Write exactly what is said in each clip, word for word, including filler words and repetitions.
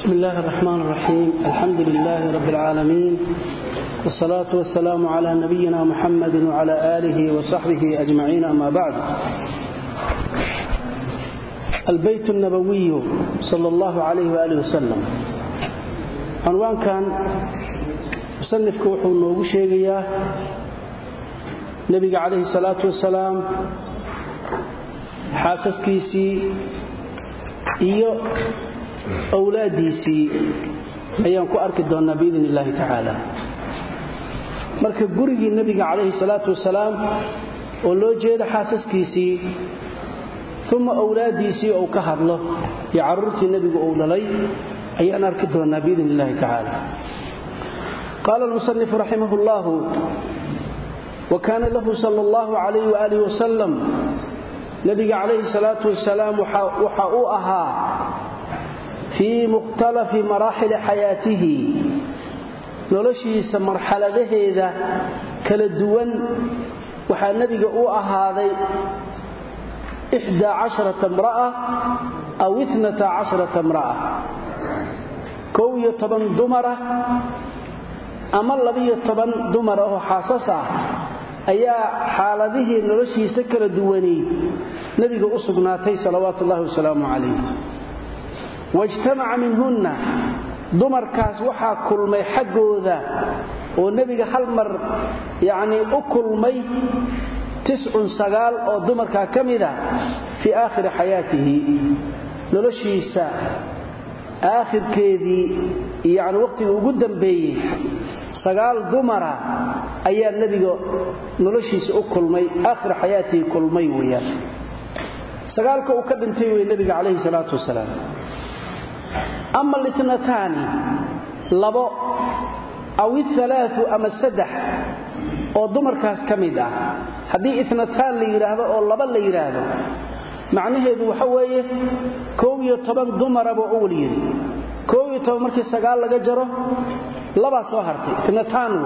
بسم الله الرحمن الرحيم الحمد لله رب العالمين والصلاة والسلام على نبينا محمد وعلى آله وصحبه أجمعين أما بعد البيت النبوي صلى الله عليه وآله وسلم عنوان كان مصنف كوحو النوبو شيغيا نبي عليه الصلاة والسلام حاسس كيسي إيو أولاديسي أيام كو أركي دونا بإذن الله تعالى marka gurigii nabiga kaleey salaatu wasalaam oo loo jeedo xaasaskiisii kuma awlaadiisii oo ka hadlo ya carruurtii nabiga oo dhalay ayaan arki doonaa biidin illaahi ta'ala qala al-musannif rahimahullah wa kana lahu sallallahu alayhi wa alihi wa sallam nabiga kaleey salaatu wasalaam waxa uu ahaa fi mukhtalaf marahil hayatihi noloshiisa marxaladaheeda kala duwan waxa nabiga uu ahaaday إحدى عشرة امرأة أو اثنتا عشرة امرأة كوية طبن دمرة أما اللبية طبن دمرة حاسسة أيا حالده نرشي سكر دواني نبي أصبناتي صلوات الله وسلامه عليه واجتمع منهن دمر كاس وحا كلمي حقوذا والنبي هل مر يعني أكلمي تسع سقال أو دمر كاملة في آخر حياته نلشيسا آخر كذي يعني وقت وجودا بيه سقال دمرة أي النبي نلشيس أكلمي آخر حياته كلمي ويا سقال كأكدنتي النبي عليه الصلاة والسلام أما الاثنتان لبو أو الثلاث أما السدح أو دمر كاس كميدة هذه اثنتان ليراهدو أو لبا ليراهدو معناه ذو حوية كوية طبان دمر أبو أوليين كوية طبان مركز سقال لغا جره لبا صهرتي اثنتان هو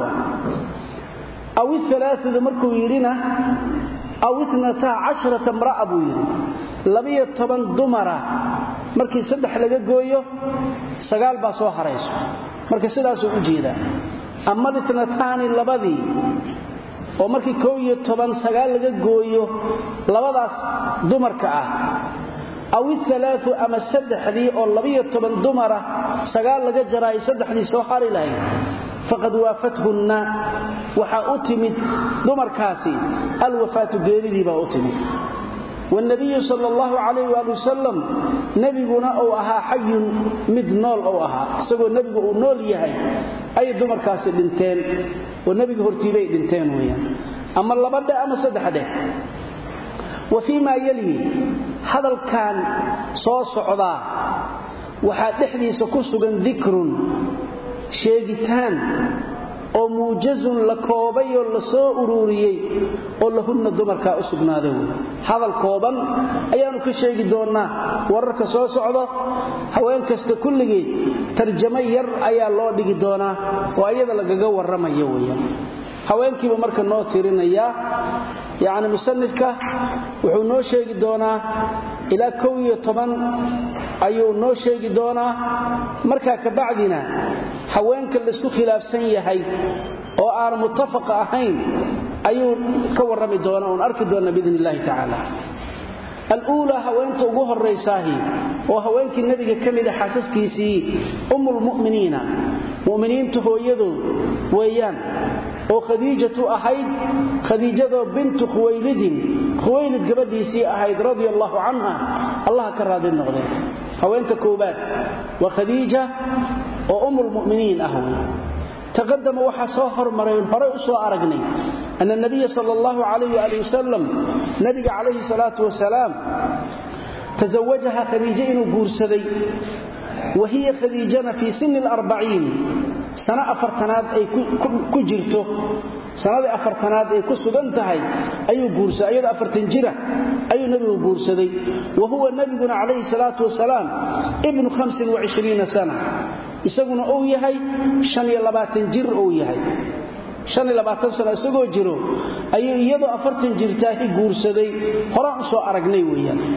أو الثلاث ذو مركو يرينه أو اثنتا عشرة امرأة أبو يرين لبية طبان دمرة markii saddex laga gooyo sagaal baa soo harayso marka sidaas uu jeeda amma ditnataani labadii oo markii koob iyo toban sagaal laga gooyo labadaas dumarka ah aw thalaathu ama saddexdii oo laba iyo toban dumara sagaal laga jaray saddexdii soo hari lahayd faqad waafathunna waxa u timid dumarkaasi alwafaatu geeridii baa u timid والنبي صلى الله عليه وآله وسلم نبينا أو أها حي مد نول أو أها سوى النبي أو نول يهي أي دمر كاسي دنتين والنبي هرتيبي دنتين ويا أما الله بدأ أما سدح ده وفيما يلي هذا كان صوص عضا وحادحني سكسوغا ذكر شيغتان oo muujazun la koobay oo la soo ururiyay oo lahunna dumarka u sugnaaday hadal kooban ayaanu ka sheegi doonaa wararka soo socdo haween kasta kulligii tarjuma yar ayaa loo dhigi doonaa oo ayada lagaga warramayo weeyaan haweenkiiba marka noo tirinaya yaani musannifka wuxuu noo sheegi doonaa ila kow iyo toban ayuu noo sheegi doonaa marka ka bacdina haweenka la isku khilaafsan yahay oo aan muttafaq ahayn ayuu ka warrami doonaa oo arki doonaa biidhnillaahi ta'ala al-uula haweenta ugu horeysaah oo haweenkii nabiga kamid ah xaasaskiisii ummul mu'miniina mu'miniintu hooyadu weeyaan oo khadiijatu ahayd khadiijadu bint khuwaylid khuwaylid gabadhiisii ahayd radiyallahu anha allah ka raadi noqday haweenta koobaad wa khadiija oo ummul mu'miniin ah تقدم وحصو هرمرين هري اسو ارغني ان النبي صلى الله عليه واله وسلم نبي عليه الصلاه والسلام تزوجها خديجه غورسدي وهي خديجه في سن الأربعين سنه افرتناد اي كجيرتو سنه افرتناد اي كسودنتahay ayu guursa ayada afartan jira ayu nabigu guursaday وهو النبي عليه الصلاه والسلام ابن خمسة وعشرين سنه isaguna uu yahay shan iyo labaatan jir uu yahay shan iyo labaatan sano isagoo jiro ayuu iyadoo afartan jirtaa guursaday horaan soo aragnay weeyaan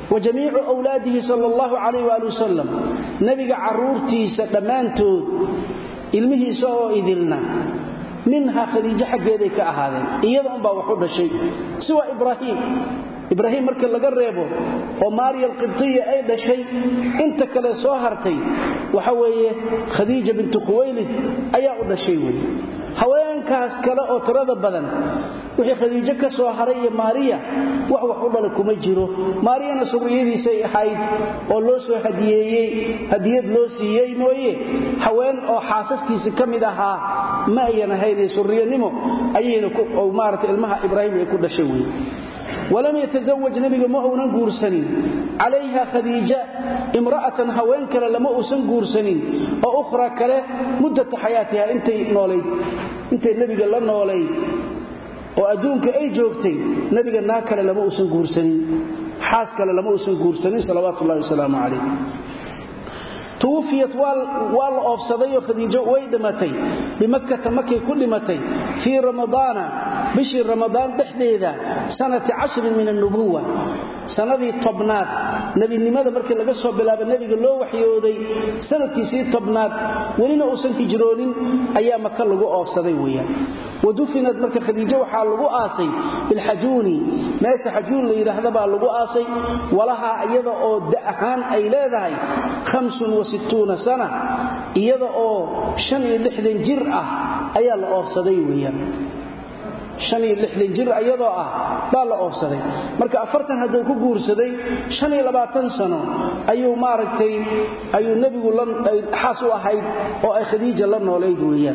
وجميع أولاده صلى الله عليه وآله وسلم نبي عرورتي سدمانتو علمه سوى إذلنا منها خديجة حقيدي كأهالين إيضا أنبا وحود الشيء سوى إبراهيم إبراهيم مركا لقريبه وماريا القبطية أيضا شيء انت كلا سوهرتي وحوية خديجة بنت خويلد أيضا شيء haweenkaas kale oo tirada badan wixii khadiija ka soo haray Maariya wax wax u dhalay kuma jiro Maariyana suriyadiisa ay ahayd oo loo soo hadiyeeyay hadiyad loo siiyay mooyee haween oo xaasaskiisa kamid ahaa ma ayana hayday suriyanimo ayayna ku oo maartay ilmaha Ibraahim ay ku dhashay weey ولم يتزوج نبي ما هو نغورسنين عليها خديجة امرأة هوين كلا لما أسن غورسنين أو أخرى كلا مدة حياتها انت نولي انت النبي قال لنا نولي وأدونك أي جوكتي نبي قال ناكلا لما أسن غورسنين حاس كلا لما أسن غورسنين صلوات الله وسلام عليه توفيت وال أفسدي خديجة ويدمتي بمكة مكة كل متي في رمضان بشي رمضان تحديدا سنة عشر من النبوة سنة طبنات نبي لماذا مركز لقصوا بلاب النبي قال له وحيودي سنة سي طبنات ولنا أسن تجرون أيام مكة لقوا أفسدي ويا ودفنت مركز خديجة وحال لقوا آسي بالحجوني ناس حجون لإله ذبا لقوا آسي ولها أيضا أو دأهان أي لا ذهي خمس وستون سنة إيضا أو شني لحد جرأة أيا الأرصدي ويا شني لحد جرأة إيضا أه با الأرصدي مركا أفرتن هدو كقورسدي شني لباتن سنة أيو ماركتي أيو النبي لن حاسوا أحيد أو أي خديجة لن وليد ويا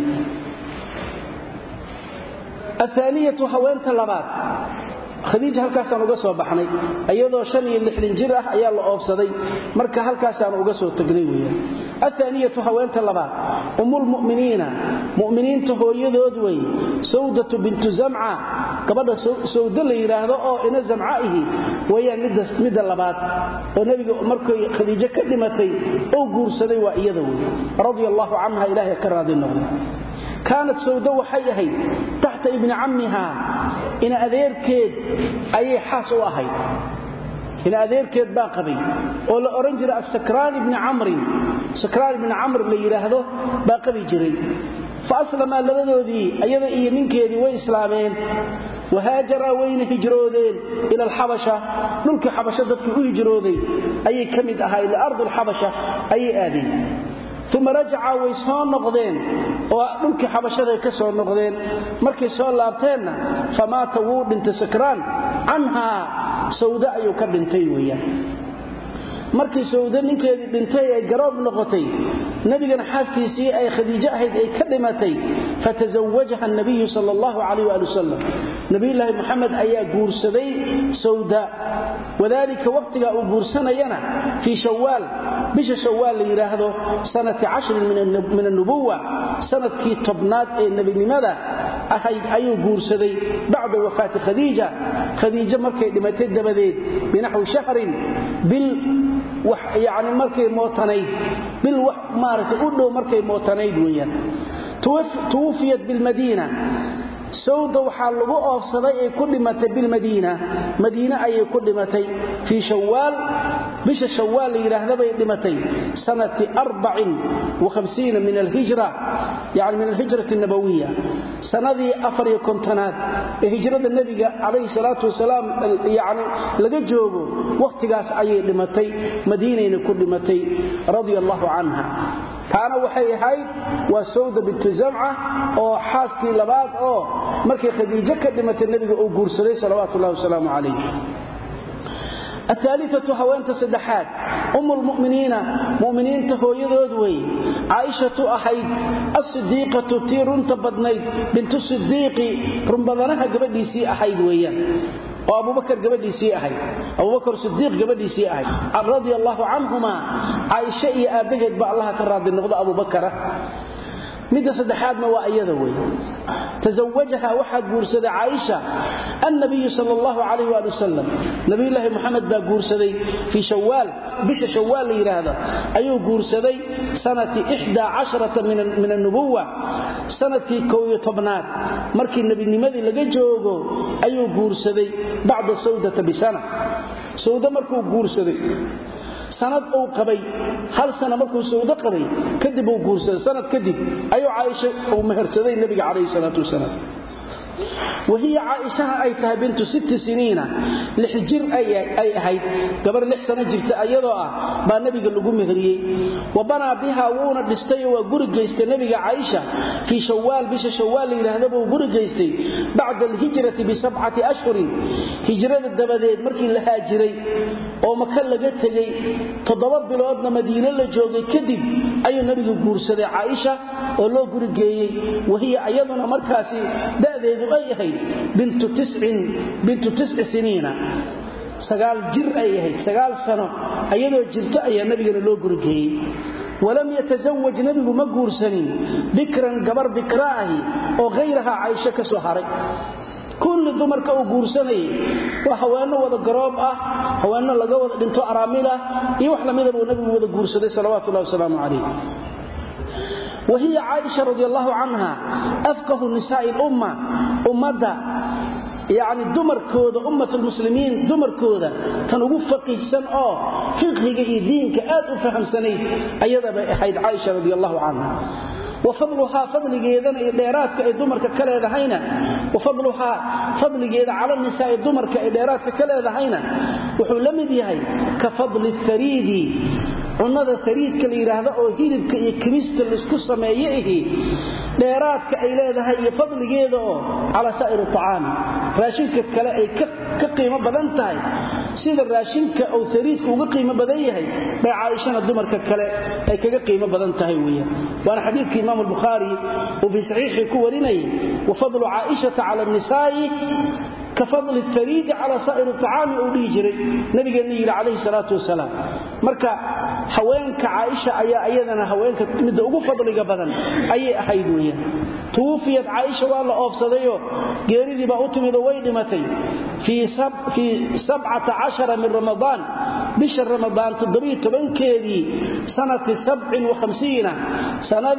الثانية هوانت اللبات خديجة halkaas aan uga soo baxnay ayadoo shan iyo lixdan jir ah ayaa la oofsaday marka halkaas aan uga soo tagnay weeyaan athaniya haweenta labaad umul mu'miniina mu'miniinta hooyadood way sawdatu bint zam'a gabadha sawda la yiraahdo oo ina zam'aahi weeyaan midda midda labaad oo nabiga markay khadiija ka dhimatay oo guursaday waa iyada way radiyallahu anha ilaahi ka raadi noqdo كانت سوداء وحيهي تحت ابن عمها إن أذيركيد أي حاسو أهي إن أذيركيد باقبي ولا أرنجر السكران ابن عمري سكران ابن عمرو اللي يراهده باقبي جري فأسلم لذو ذي أيضا إيه منك يدي وإسلامين وهاجر وين هجرودين إلى الحبشة ملك حبشة ذاتك هجرودين أي كمد أهي لأرض الحبشة أي آذي ثم رجع ويسون نقدين ودلك حبشده كسو نقدين markay soo laabteen fama tawu bint sakran anha sauda ayu ka dhintay weeyaan markii sauda ninkeedii dhintay ay garoob noqotay nabigana xaaskiisii ay khadiija ahayd ay ka dhimatay fatazawwajaha an-nabiy sallallahu alayhi wa sallam nabiga muhammad ayaa guursaday sauda wadaalika waqtiga uu guursanayana fi shawwal bisha shawwal yiraahdo sanati عشر min min an-nubuwah sanadkii tobnaad ee nabinimada ahayd ayuu guursaday bacda wafaat khadiija khadiija markay dhimatay dabadeed binaxw shahrin bil يعني markay mootanayd bil wax maartay u dhow markay mootanayd weeyaan توفيت بالمدينة سودا waxaa lagu oofsaday ay ku dhimatay bil Madiina Madiina ay ku dhimatay fi Shawwal bisha Shawwal yiraahdo bay dhimatay sanati أربعة وخمسين min al-hijra yani min al-hijra an-nabawiyya sanadii afar iyo kontonaad ee hijrada nabiga kaleey salaatu wasalaam yani laga joogo waqtigaas ayay dhimatay Madiinayna ku dhimatay radiyallahu anha taana waxay ahayd waa Sawda bint Zam'a oo xaaskii labaad oo markii khadiija ka dhimatay nabiga uu guursaday salawaatu Allahi wa salaamu alayhi الثالثة هوانت سدحات أم المؤمنين مؤمنين تهويدود وي عائشة أحيد الصديقة تيرون تبدنيد بنت الصديق رمبضانها قبل سي أحيد ويا وأبو بكر قبل سي أحيد أبو بكر الصديق قبل سي أحيد رضي الله عنهما عائشة أبهد بألها كراد النقضة أبو بكر مدى سدحاتنا وأيضا وي تزوجها واحد قرصد عائشة النبي صلى الله عليه وآله وسلم نبي الله محمد با قرصدي في شوال بش شوال يراهد أيو قرصدي سنة إحدى عشرة من من النبوة sanadkii kow iyo tobnaad markii nabinimadii laga joogo ayuu guursaday bacda sawdata bisana sawda markuu guursaday sanad uu qabay hal sana markuu sawda qabay kadib uu guursaday sanad kadib ayuu Aisha uu mehersaday nabiga kaleey salaatu wasalaam وهي عائشة أي تها بنت ست سنين لحجر أي أي هاي قبل لح سنة جرت أيضا ما نبي قال لقوم مهريه وبنى بها وون دستي وجرج جيستي نبي عائشة في شوال بش شوال إلى هذا وجرج جيستي بعد الهجرة بسبعة أشهر هجرة الدبادين مركي لها جري أو مكان لقيت لي تضرب بلادنا مدينة لجوجي كذب أي نبي جورسة عائشة ولو جرج جي وهي أيضا مركاسي ده أي هي بنت تسع بنت تسع سنين سقال جر أي هي سقال سنة أيضا جرت أي نبي لو جرجي ولم يتزوج نبي مجور سنين بكرا قبر بكراه أو غيرها عائشة كسهري كل دمر كأجور سنة وحوانه وذا قراب أه حوانه لجوا بنت أراملة يوحنا من النبي وذا جور سنة صلوات الله وسلامه عليه وهي عائشة رضي الله عنها أفقه النساء الأمة أمدا يعني دمر كودا أمة المسلمين دمر كودا كانوا فقيه سن آه فقه دين كآت وفهم سنين أيضا بحيد عائشة رضي الله عنها وفضلها فضل جيدا إدارات كإدمر ككلا ذهينا وفضلها فضل جيدا على النساء الدمر كإدارات ككلا ذهينا وحلم بيهي كفضل الثريد cunada sariidka la yiraahdo oo hilibka iyo kimista la isku sameeyay dheeraadka ay leedahay iyo fadligeeda oo ala sa'ir ta'am raashinka kale ay ka qiimo badan tahay sida raashinka oo sariidku uga qiimo badan yahay bay Aisha dumarka kale ay kaga qiimo badan tahay weeyaan waana xadiiska Imam al-Bukhari oo fi sahihi ku warinay wa fadlu Aisha ala an-nisaa كفضل الثريد على سائر الطعام أولي جري نبي النبي عليه الصلاة والسلام مركا حوينك عائشة أي أيضنا حوينك مد أبو فضل قبضا أي أحيدوية توفيت عائشة والله أفصديه قيريدي بأتمي ذويد متي في, سب في سبعة عشر من رمضان بشر رمضان تضبيط من كيدي سنة سبع وخمسين سنة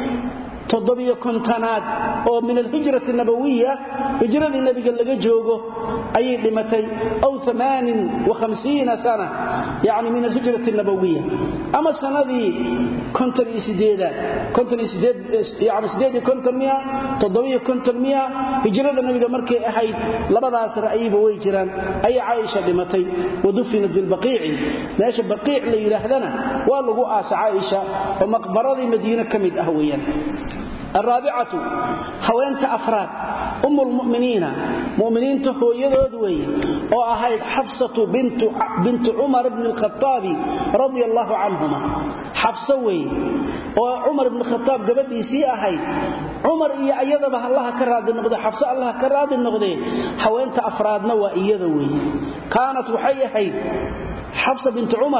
تضبيه كنتانات أو من الهجرة النبوية هجرة النبي قال لك جوجو أي لمتي أو ثمان وخمسين سنة يعني من الهجرة النبوية أما السنة دي كنت الإسدادة كنت الإسداد يعني إسدادة كنت المياه تضبيه كنت المياه هجرة النبي قال مركي أحيد لبدا سرعيب ويجران أي عائشة لمتي ودفنت بالبقيع ناش البقيع اللي يلهدنا والله آس عائشة ومقبرة مدينة كمد أهويا الرابعة حوانت أفراد أم المؤمنين مؤمنين تهو يدودوي وأهيد حفصة بنت, بنت عمر بن الخطاب رضي الله عنهما حفصوي وعمر بن الخطاب قبل يسي أهيد عمر إيا أيضا به الله كراد النقضي حفصة الله كراد النقضي حوانت أفرادنا وإيدوي كانت وحي هيد حفصة بنت عمر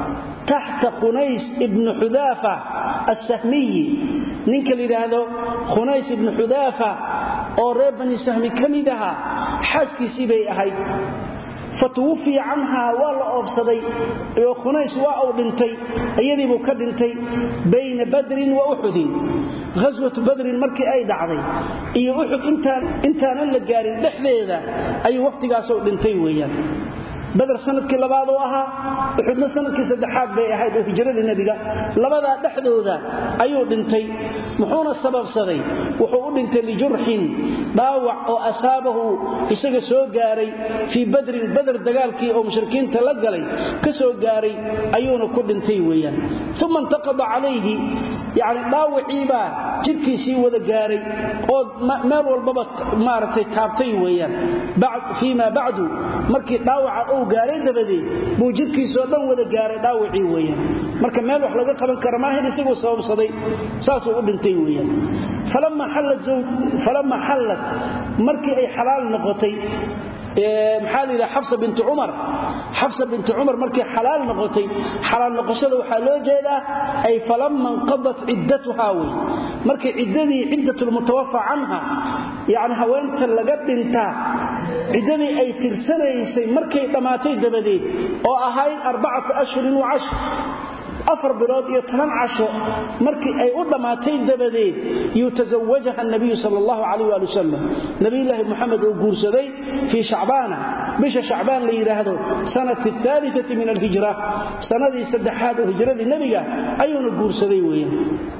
تحت خنيس ابن حذافة السهمي نينك اللي هذا خنيس ابن حذافة أو ريب بني سهمي كمدها حاسكي سيبي أهي فتوفي عنها والله أبصدي خنيس واو بنتي أيدي بكدنتي بين بدر وأحد غزوة بدر مركي أي دعضي أي أحد انتان انتان اللي قارين بحذي أي وقت قاسوا بنتي ويان بدر سنadkii labaad oo ahaa wuxuuna sanadkii saddexaad bay ahayd oo hijrada nabiga labada dhaxdooda ayuu dhintay muxuuna sababsaday wuxuu u dhintay li jurxin baawac oo asaabahu isaga soo gaaray fi badr badr dagaalkii oo mushrikiinta la galay ka soo gaaray ayuuna ku dhintay weeyaan thumma intaqada alayhi yaani baawacii baa jirkiisii wada gaaray oo meel walba maartay taabtay weeyaan baad fiima baadu markii baawaca gaaray dabadii buu jirkiisa oo dhan wada gaaray dhaawacii weeyaan marka meel wax laga qaban karo ma ahayn isagoo sababsaday saas uu dhintay weeyaan falamma halat zawj falamma halat markii ay xalaal noqotay ee maxaa Xafsa bint Umar Xafsa bint Umar markii xalaal noqotay xalaal noqoshada waxa loo jeedaa ay falamma qadat iddatuha way markii iddadii iddatul mutawaffa anha yaani haweenta laga dhinta iddadii ay tirsanaysay markay dhamaatay dabadeed oo ahayd arbacatu ashhurin wa ashr afar bilood iyo toban casho markii ay u dhamaatay dabadeed yutazawajaha an-nabiy sallallahu alayhi wa sallam nabiyullaahi muhammad oo guursaday fi shacbaan bisha shacbaan la yiraahdo sanadii thalithati min al-hijra sanadii saddexaad oo hijradii nabiga ayuu guursaday weeyaan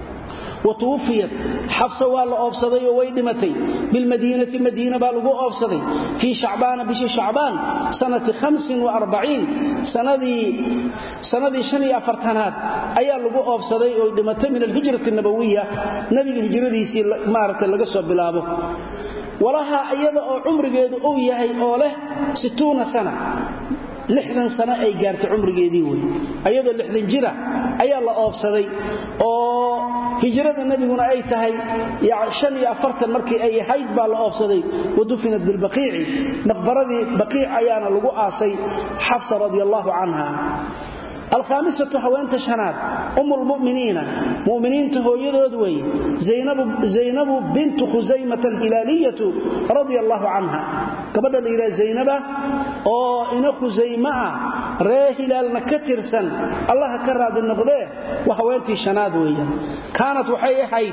وتوفيت حفصة والله أفصدي ويدمتي بالمدينة مدينة بالغو أفصدي في شعبان بشي شعبان سنة خمس وأربعين سنة سنة شني أفرتنات أيا لغو أفصدي ويدمتي من الهجرة النبوية نبي الهجرة دي مارة لقصوا بلابه ولها أيضا عمر قيد أو يهي أوله ستون سنة لحدن سنة أي قارت عمر قيديوي أيضا لحدن جرة أي الله أبصدي أو هجرة النبي هنا أي تهي يعشان يأفرت المركي أي حيث بالله أبصدي ودفنت بالبقيع مقبرة بقيع أيانا لقوء آسي حفصة رضي الله عنها الخامسة حوانت شناد أم المؤمنين مؤمنين تهويد دوي زينب, زينب بنت خزيمة الهلالية رضي الله عنها كبدا إلى زينب أو إن خزيمة راهلال نكترسا الله كراد النقضاء وحوانت شناد وي كانت وحي حي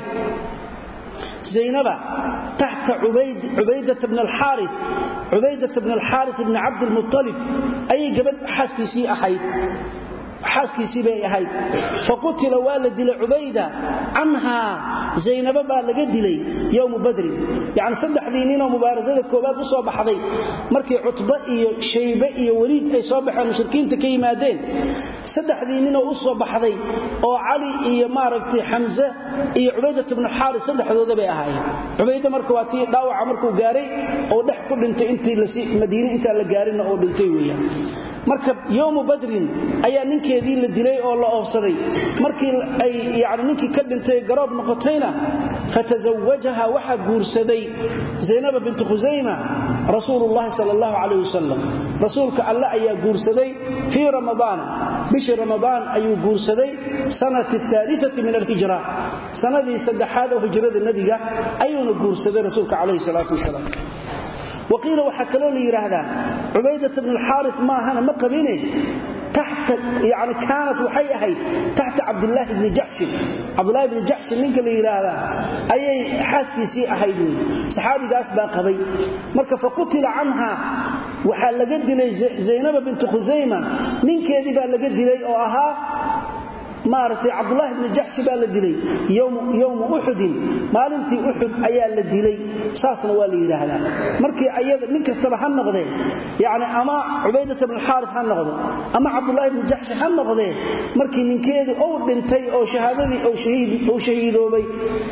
زينب تحت عبيد عبيدة بن الحارث عبيدة بن الحارث بن عبد المطلب أي قبل حاسكسي أحيد حاسكيسي bay ahayd faqutila walad ubayda anha zaynab baa laga dilay yawm badr yaani saddexdii nin oo mubaarasada koobaad u soo baxday markii utba iyo shayba iyo waliid ay soo baxeen mushrikiinta ka yimaadeen saddexdii nin oo u soo baxday oo ali iyo maaragtay hamza iyo ubayda ibn harith saddexdooda bay ahaayeen ubayda markii waa tii dhaawac markuu gaaray oo dhex ku dhintay intii la si madiina inta la gaarin oo dhintay weeyaan marka yawm badr ayaa ninkeedii la dilay oo la oofsaday markii ay yaani ninkii ka dhintay garoob noqotayna fatazawajaha waxa guursaday zaynab bint khuzayma rasuulullah sallallahu alayhi wasallam rasuulka alla ayaa guursaday fi ramadaan bishi ramadaan ayuu guursaday sanadii thalithati min al-hijra sanadii saddexaad oo hijrada nabiga ayuu guursaday rasuulka alayhi salatu wasallam وقيل وحكلوا لي يراهدان عبيدة بن الحارث ما هنا مقبينه تحت يعني كانت وحيهي تحت عبد الله بن جحش عبد الله بن جحش منك اللي يراهدان أي حاسكيسي أحيدون صحابي داس باقبي مركا فقتل عنها وحال لقد لي زينب بنت خزيمة منك يدي بقى لقد لي أو أها مارتي عبد الله بن جحش بقى لدلي يوم يوم أحد مالنتي أحد أيال لدلي ساسنا والي يراهلا مركي أياد من كستبه هالنقضين يعني أما عبيدة بن الحارث هالنقضين أما عبد الله بن جحش هالنقضين مركي من كيدي أو بنتي أو شهادتي أو شهيد أو شهيد أبي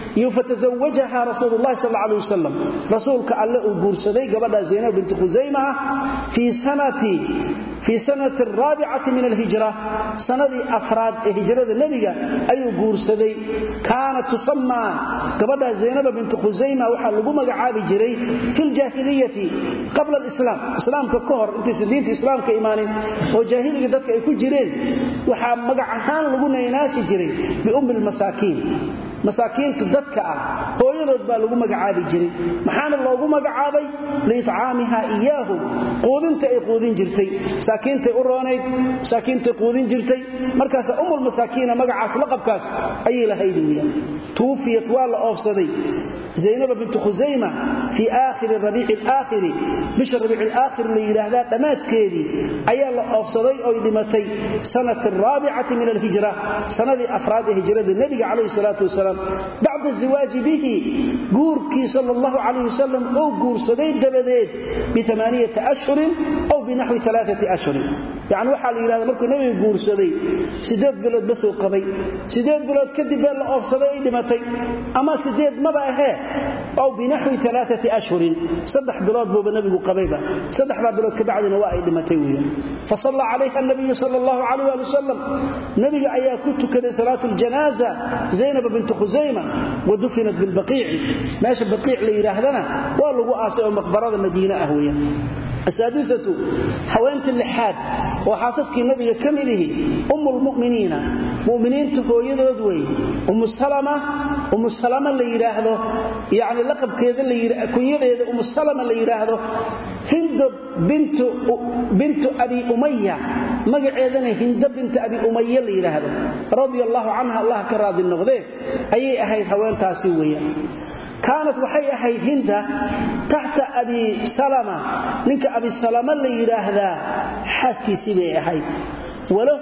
يفتزوجها رسول الله صلى الله عليه وسلم رسولك الله أبورسدي قبل زينب بنت خزيمة في سنة في سنة الرابعة من الهجرة سنة أفراد هجرة النبي أي قورسدي كانت تسمى قبل زينب بنت خزيمة وحلقوا مقعاب جري في الجاهلية قبل الإسلام إسلام ككهر انت سدين في إسلام كإيمان وجاهلية ذاتك يكون جرين وحام مقعهان لقونا يناسي جري بأم المساكين مساكينta dadka ah hooyadood baa lagu magacaabi jiray maxaana loogu magacaabay liitcaamiha iyaahu qoodinta ay qoodin jirtay masaakiinta u roonayd masaakiinta qoodin jirtay markaas umul masaakiina magacaas laqabkaas ay lahayd weeyaan tuufiyat wala oofsaday زينب بنت خزيمة في آخر الربيع الآخر مش الربيع الآخر اللي يراهدا دمات كيدي أي الله أفصدي أو دمتي سنة الرابعة من الهجرة سنة أفراد هجرة النبي عليه الصلاة والسلام بعد الزواج به قوركي صلى الله عليه وسلم أو قور صديد دبديد بثمانية أشهر أو بنحو ثلاثة أشهر يعني وحال إلى مركو نبي قور صديد سداد بلد بس وقضي سداد بلد كدب الله أفصدي دمتي أما سداد ما بقى أو بنحو ثلاثة أشهر صدح بلاد بو بنبي قبيبة صدح بلاد كبعد نوائي لمتوية فصلى عليها النبي صلى الله عليه وسلم نبي أيها كنت كده صلاة الجنازة زينب بنت خزيمة ودفنت بالبقيع ماشي البقيع ليراهدنا والله آسئ مقبرة المدينة أهوية السادسة حوانت اللحاد وحاسسك النبي كمله أم المؤمنين مؤمنين تهويد ودوي أم السلامة أم السلامة اللي يراهده يعني لقب كذا اللي يراهده أم السلامة اللي يراهده هند بنت بنت أبي أمية magaceedana Hinda bint Abi Umayya la yiraahdo radiyallahu anha Allah ka raadi noqday ayay ahayd haweentaasi weeyaan كانت وحي أحيد هندا تحت أبي سلمة نك أبي سلمة اللي يراهدا حاسكي سيبي أحيد وله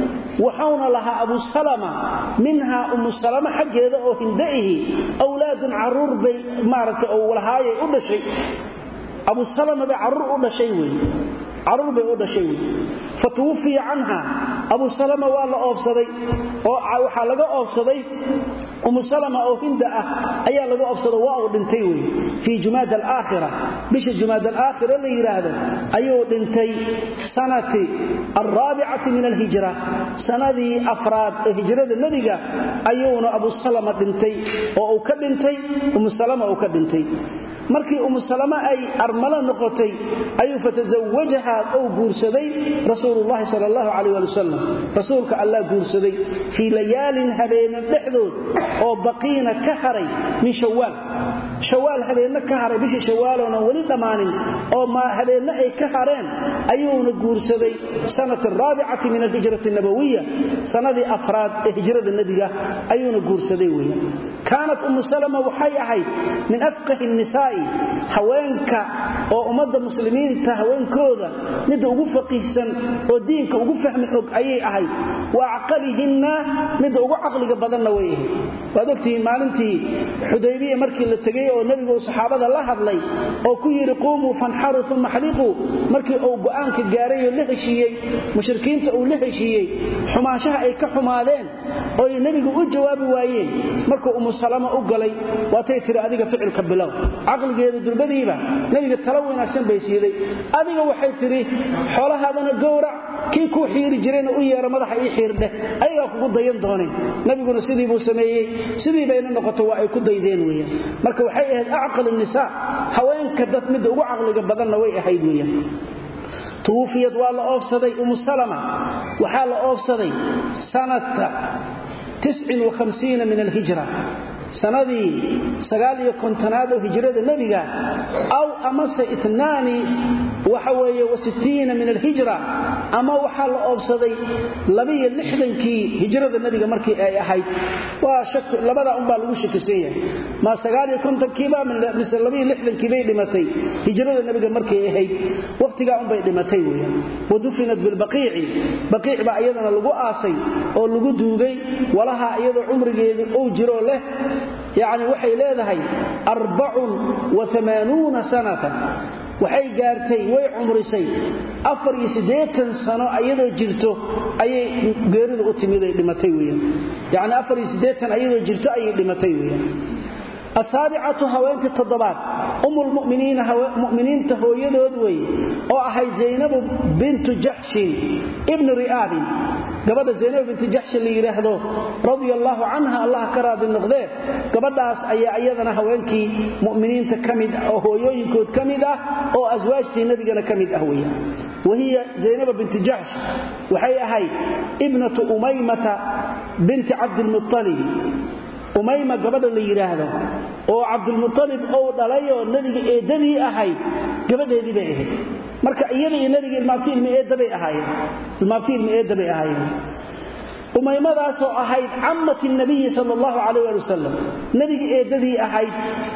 وحون لها أبو سلمة منها أم سلمة حق هذا أو هندئه أولاد عرور بي مارت أول هاي أولا شيء أبو سلمة بعرور أولا شيء عرور بي أولا شيء فتوفي عنها أبو سلمة والله أفصدي وحالك أفصدي أم سلمة أو هندأ أيها لغا أفصده واو دنتي في جماد الآخرة بش جماد الآخرة اللي يراهده أيها دنتي سنة الرابعة من الهجرة سنة دي أفراد هجرة النبي أيها أبو سلمة دنتي أو كدنتي أم سلمة أو كدنتي markii umu salama ay armala noqotay ayu fatazawwajaha oo guursaday rasuulullaahi sallallahu alayhi wa sallam rasuulka allah guursaday fi layaalin habeenan dhexdood oo baqiina ka haray min shawaal shawaal habeenna ka haray bishi shawaalona wali dhamaanin oo ma habeenna ay ka hareen ayuuna guursaday sanadii rabi'ati min al-hijrati an-nabawiyya sanadii afraad ee hijrada nabiga ayuuna guursaday weeyaan كانت أم سلمة وحي أحد من أفقه النساء هوانك وأمد المسلمين تهوان كوذا مد أقول فقيسا ودينك أقول فهم حق أي أحد وأعقلهن مد أقول عقلك بدلنا ويه وذلك معلمتي حديبية مركي اللي تقيه والنبي وصحابة الله هذلي أو كي رقوموا فانحروا ثم حليقوا مركي أو قآنك الجاري له شيء مشركين تقول له شيء حماشها أي كحمالين أو النبي قول جواب وايين مركي أم سلمة أقلي واتي ترى أديك فعلك بلو عقلgeeda durbadiiba nabiga tala wanaagsan bay siiday adiga waxay tiri xoolahaadana gowrac kii ku xiiri jireen u yeero madaxa ii xiirdhe ayaga kugu dayan dooneen nabiguna sidii buu sameeyay sidii bayna noqoto waa ay ku daydeen weeyaan marka waxay ahayd aqal nisaa haweenka dad mid ugu caqliga badan way ahayd weeyaan توفيت والله أوفسدي أم سلمة وحال أوفسدي سنة تسع وخمسين من الهجرة سندي سغاليه كنتناد هجرة النبي أو أمس اثنان وحوية وستين من الهجرة أما وحال أبصدي لبي اللحظن كي هجرة النبي مركي أي أحد وشك لبدا أمبال وشك سيئة ما سغاليه كنتن كيبا من مثل لبي اللحظن كيبي لمتي هجرة النبي مركي أي أحد وقتها أمبال لمتي ويا ودفنت بالبقيع بقيع بأيضنا لغو آسي أو لغو دوغي ولها أيضا عمري أو جرو له يعني وحي لهي أربع وثمانون سنة وحي قارتي وي عمرسي أفر يسديتن سنة أيضا جرته أي قيرد أتميدي لمتيويا يعني أفر يسديتن أيضا جرته أي لمتيويا السابعة هوانت التضبات أم المؤمنين مؤمنين تهويدود وي أو أحي زينب بنت جحش ابن رئاب قبل زينب بنت جحش اللي يرهدو رضي الله عنها الله كراد النقضي قبل داس أي أيضنا هوانكي مؤمنين تكمد أو هويوينكود كمدة أو أزواجتي نبينا كمد أهوية وهي زينب بنت جحش وحي أحي ابنة أميمة بنت عبد المطلب أميمة قبل اللي يراهدو oo Abdul Muttalib oo dhalayo nabiga eedadii ahay gabadheedii bay ahayd marka iyada iyo nabiga ilmaabtii ilmi eedabay ahaayeen ilmaabtii ilmi eedabay ahaayeen umaymadaas oo ahayd ammatii nabiga sallallahu alayhi wa sallam nabiga eedadii ahayd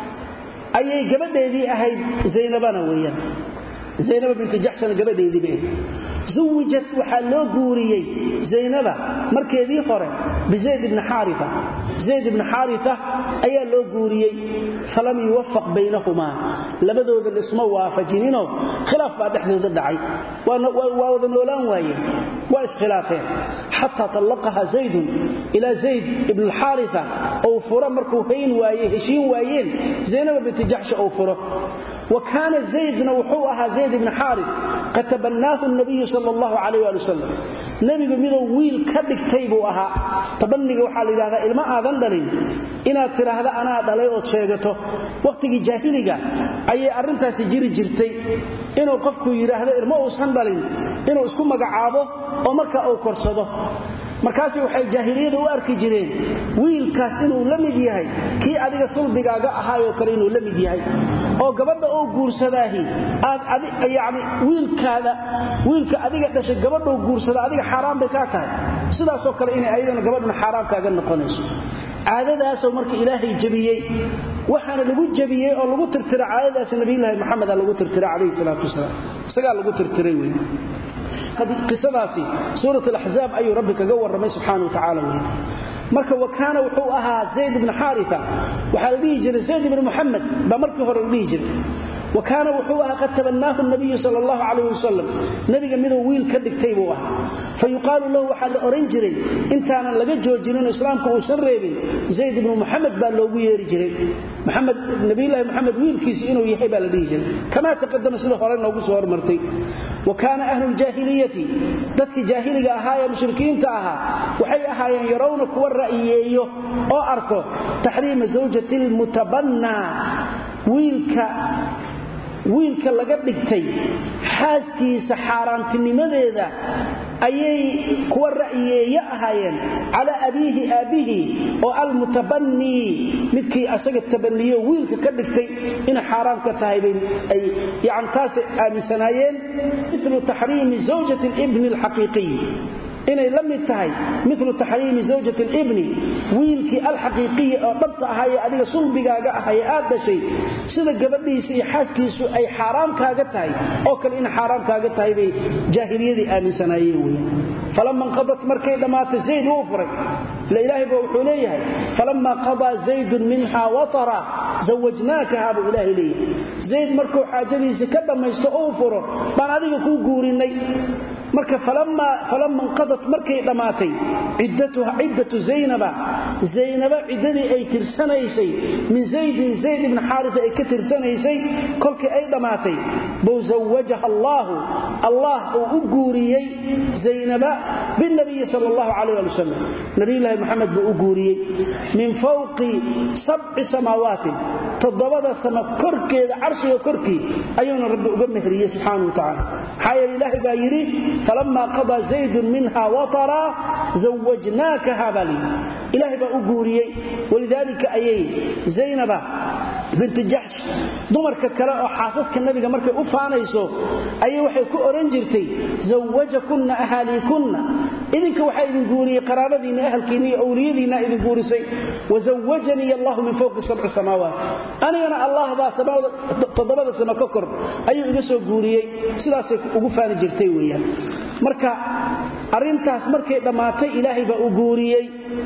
ayay gabadheedii ahayd Zaynabana weeyaan Zaynab bint Jahsh gabadheedii bay زوجت وحلو غوريي زينبة مركيدي هره بزيد بن حارثة زيد بن حارثة ايا لو غوريي فلم يوفق بينهما لبدود الاسم وافجينينو خلاف بعد دحدود دحاي waa wada noolaan waayeen waa iskhilaafeen hatta talaqaha zayd ila zayd ibn al-haritha oo furo markuu hayn waayay heshiin waayeen zaynab bint jahsh oo furo وكان زيد نوحوها زيد بن حارث كتبناه النبي صلى الله عليه وسلم نبي ميدو ويل كدغتay buu ahaa tabaniga waxa la yiraahdaa ilma aadan dhalin inaad tiraahdo ana dhalay oo sheegato waqtigii jaahiliga ayay arintaasi jiri jirtay inuu qofku yiraahdo ilma uusan dhalin inuu isku magacaabo oo marka uu korsado markaas waxay jaahiliyadu u arki jireen wiilkaas inuu la mid yahay kii adiga sulbigaaga ahaayo kale inuu la mid yahay oo gabadha oo guursadaahi aad adiga yaani wiilkaada wiilka adiga dhashay gabadha oo guursada adiga xaraam bay ka tahay sidaas oo kale inay ayadana gabadhna xaraam kaaga noqonayso caadadaas oo markii ilaahay jabiyay waxaana lagu jabiyay oo lagu tirtiray caadadaas nabiyilaahi maxamed lagu tirtiray calayhi salaatu wasalaam isaga lagu tirtiray weey qisadaasi suurat al-ahzab ayu rabbi kaga warramay subhanahu wa ta'ala weey marka wakaana wuxuu ahaa zayd ibn haritha waxa la dhigi jiray zayd ibn muhammad ba markii hore la dhigi jiray وكان وحوها قد تبناه النبي صلى الله عليه وسلم نبي ميدو ويل كدغتay buu ah فيقال له waxa la oran jiray intaana laga joojinin islaamka uu sareebin zayd ibn muhammad baa loogu yeeri jiray muhammad nabi ilaahi muhammad wiilkiisa inuu yahay baa la dhigay kama taqaddama sida hore noogu soo hormartay وكان اهل الجاهليه dadka jaahiliga ahaa ee mushrikiinta ahaa waxay ahaayeen yarawna kuwa ra'yiyeeyo oo arko tahriim zawjatil mutabanna wiilka wiilka laga dhigtay xaaskiisa xaaraantinimadeeda ayay kuwa ra'yiyeeya ahaayeen ala abihi abihi oo al mutabanni midkii asaga tabaniyo wiilka ka dhigtay in xaraam ka tahay ay yaan taas aaminsanaayeen mithlu tahriim zawjati al-ibn al-haqiqi inay la mid tahay mithlu tahriim zawjati al-ibn wiilki al-haqiqi oo dhabta ahay adiga sulbigaaga ahay aad dashay sida gabadhiisa iyo xaaskiisu ay xaraam kaaga tahay oo kale in xaraam kaaga tahay bay jaahiliyadii aaminsanaayeen weeyaan falamma qadat markay dhamaatay zayd uu furay la ilaahi baa wuxuu leeyahay falamma qada zayd minha watara zawajnaakaha bi ilaahi leeyahay zayd markuu xaajadiisa ka dhamaysto oo furo baan adiga ku guurinay marka falamma falamma qadat markay dhamaatay ciddatuha ciddatu zaynaba zaynaba ciddadii ay tirsanaysay min zayd zayd ibn haritha ay ka tirsanaysay kolkii ay dhamaatay buu zawajaha allah allah uu guuriyay zaynaba bin nabiy sallallahu alayhi wa sallam nabiy ilaahi muhammad buu guuriyay min fawqi sab'i samawati todobada sama korkeeda arshiga korkii ayuuna rabbi uga mehriyay subhanahu wa ta'ala hayr ilaahi baa yiri فلما قضى زيد منها وطرا زوجناكها بلي إلهي بأقوريي ولذلك أيي زينب بنت جحش دمرك كلا حاسسك النبي مركا أفانيسو أي وحي كأورنجرتي زوجكن أهاليكن إذنك وحي إذن قوري قرابدين أهلكيني أوليدين إذن قورسي وزوجني الله من فوق سبع سماوات أنا أنا الله ذا سماوات تضبط سما ككر أي إذن قوريي سلاسك أقفاني جرتي ويا marka arintaas markay dhamaatay ilaahay baa u guuriyay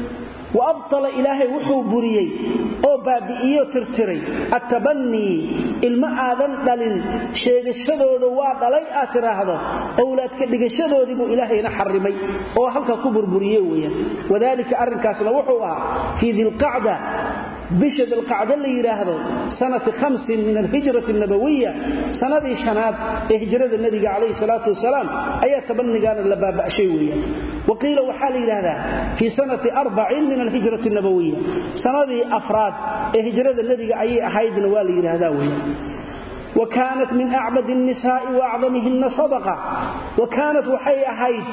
wa abtala ilaahay wuxuu buriyay oo baabi'iyo tirtiray atabanni ilma aadan dhalin sheegashadooda waa dhalay aad tiraahdo awlaadka dhigashadoodii buu ilaahayna xarimay oo halka ku burburiyay weeyaan wadaalika arinkaasna wuxuu ahaa fi dhil qa'da بشد القعدة اللي يراهدو سنة خمس من الهجرة النبوية سنة شناد هجرة النبي عليه الصلاة والسلام أي تبني قال اللباب شيوية وقيل وحال هذا في سنة أربع من الهجرة النبوية سنة أفراد هجرة النبي أي أحيد نوالي هذا وكانت من أعبد النساء وأعظمهن صدقة وكانت وحي أحيد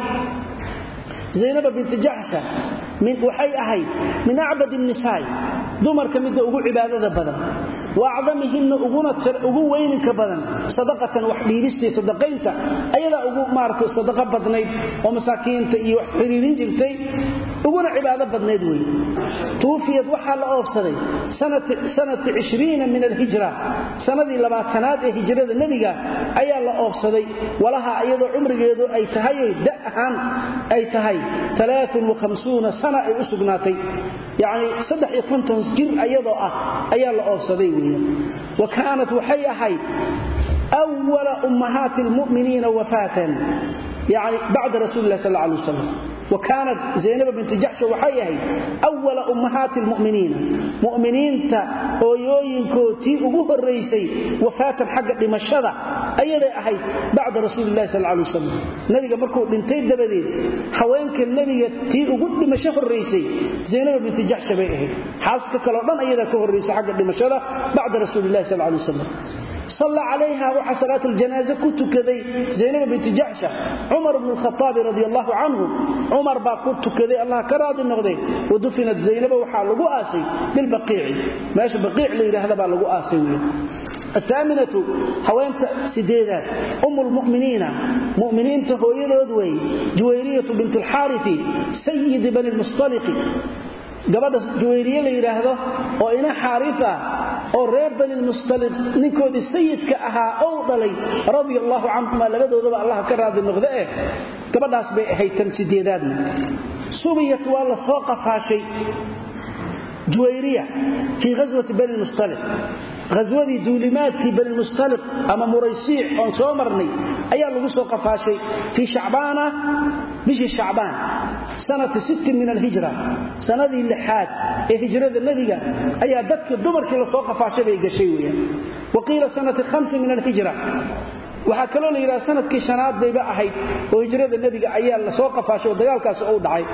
زينب بنت جحشة من وحي أحيد من أعبد النساء دمر كمدة أقو عبادة بدن وأعظمهن أقونا أقو وينك بدن صدقة وحبيبستي صدقينت أيضا أقو مارت صدقة بدنيد ومساكينت إيو حريرين جلتي أقونا عبادة بدنيد وين توفيت وحال أوفصدي سنة, سنة عشرين من الهجرة سنة لباتنات هجرة النبي أيضا الله أوفصدي ولها أيضا عمر يدو أي تهي دأهان أي تهي ثلاث وخمسون سنة أسقناتي يعني صدح يكونتن جر أيضا أه أيضا الله أوفصدي وكانت وحي أحي أول أمهات المؤمنين وفاة يعني بعد رسول الله صلى الله عليه وسلم وكانت زينب بنت جحش وحيها أول أمهات المؤمنين مؤمنين تا أويوينكو تي أبوه الرئيسي وفاة حق دمشقة أيضا أحي بعد رسول الله صلى الله عليه وسلم نبي مركو لنتين دبدين حوينك النبي تي أبوه دمشق الرئيسي زينب بنت جحش بيئه حاسك كالوضان أيضا كوه الرئيسي حق دمشقة بعد رسول الله صلى الله عليه وسلم صلى عليها وحصلات الجنازة كنت كذي زينب بنت جحش عمر بن الخطاب رضي الله عنه عمر با كنت كذي الله كراد النقدي ودفنت زينب وحال لغو آسي بالبقيع ماشي بقيع لي هذا با لغو آسي الثامنة حوانت سديدات أم المؤمنين مؤمنين تهويل ودوي جويرية بنت الحارث سيد بني المصطلق gabadha Juwayriye la yiraahdo oo ina Xaarifa oo reer Bani Mustaliq ninkoodii sayidka ahaa oo dhalay radiyallahu anhu labadoodaba Allah ka raadi noqday gabadhaas bay ahayd tan sideedaadna subiyat wala soo qafaashay Juwayriya fi ghazwat Bani Mustaliq غزوة دولمات بن المصطلق أما مريسيع وانصومرني أيها اللي قصوا قفاشي في شعبان بشي شعبان سنة ست من الهجرة سنة ذي اللحاد هجرة النبي أيها دك الدمر كي لصوا قفاشي بيقشيويا وقيل سنة خمس من الهجرة وحكلون إلى سنة كيشانات بيبقى وهجرة النبي أيها اللي صوا قفاشي وديالك سعود عي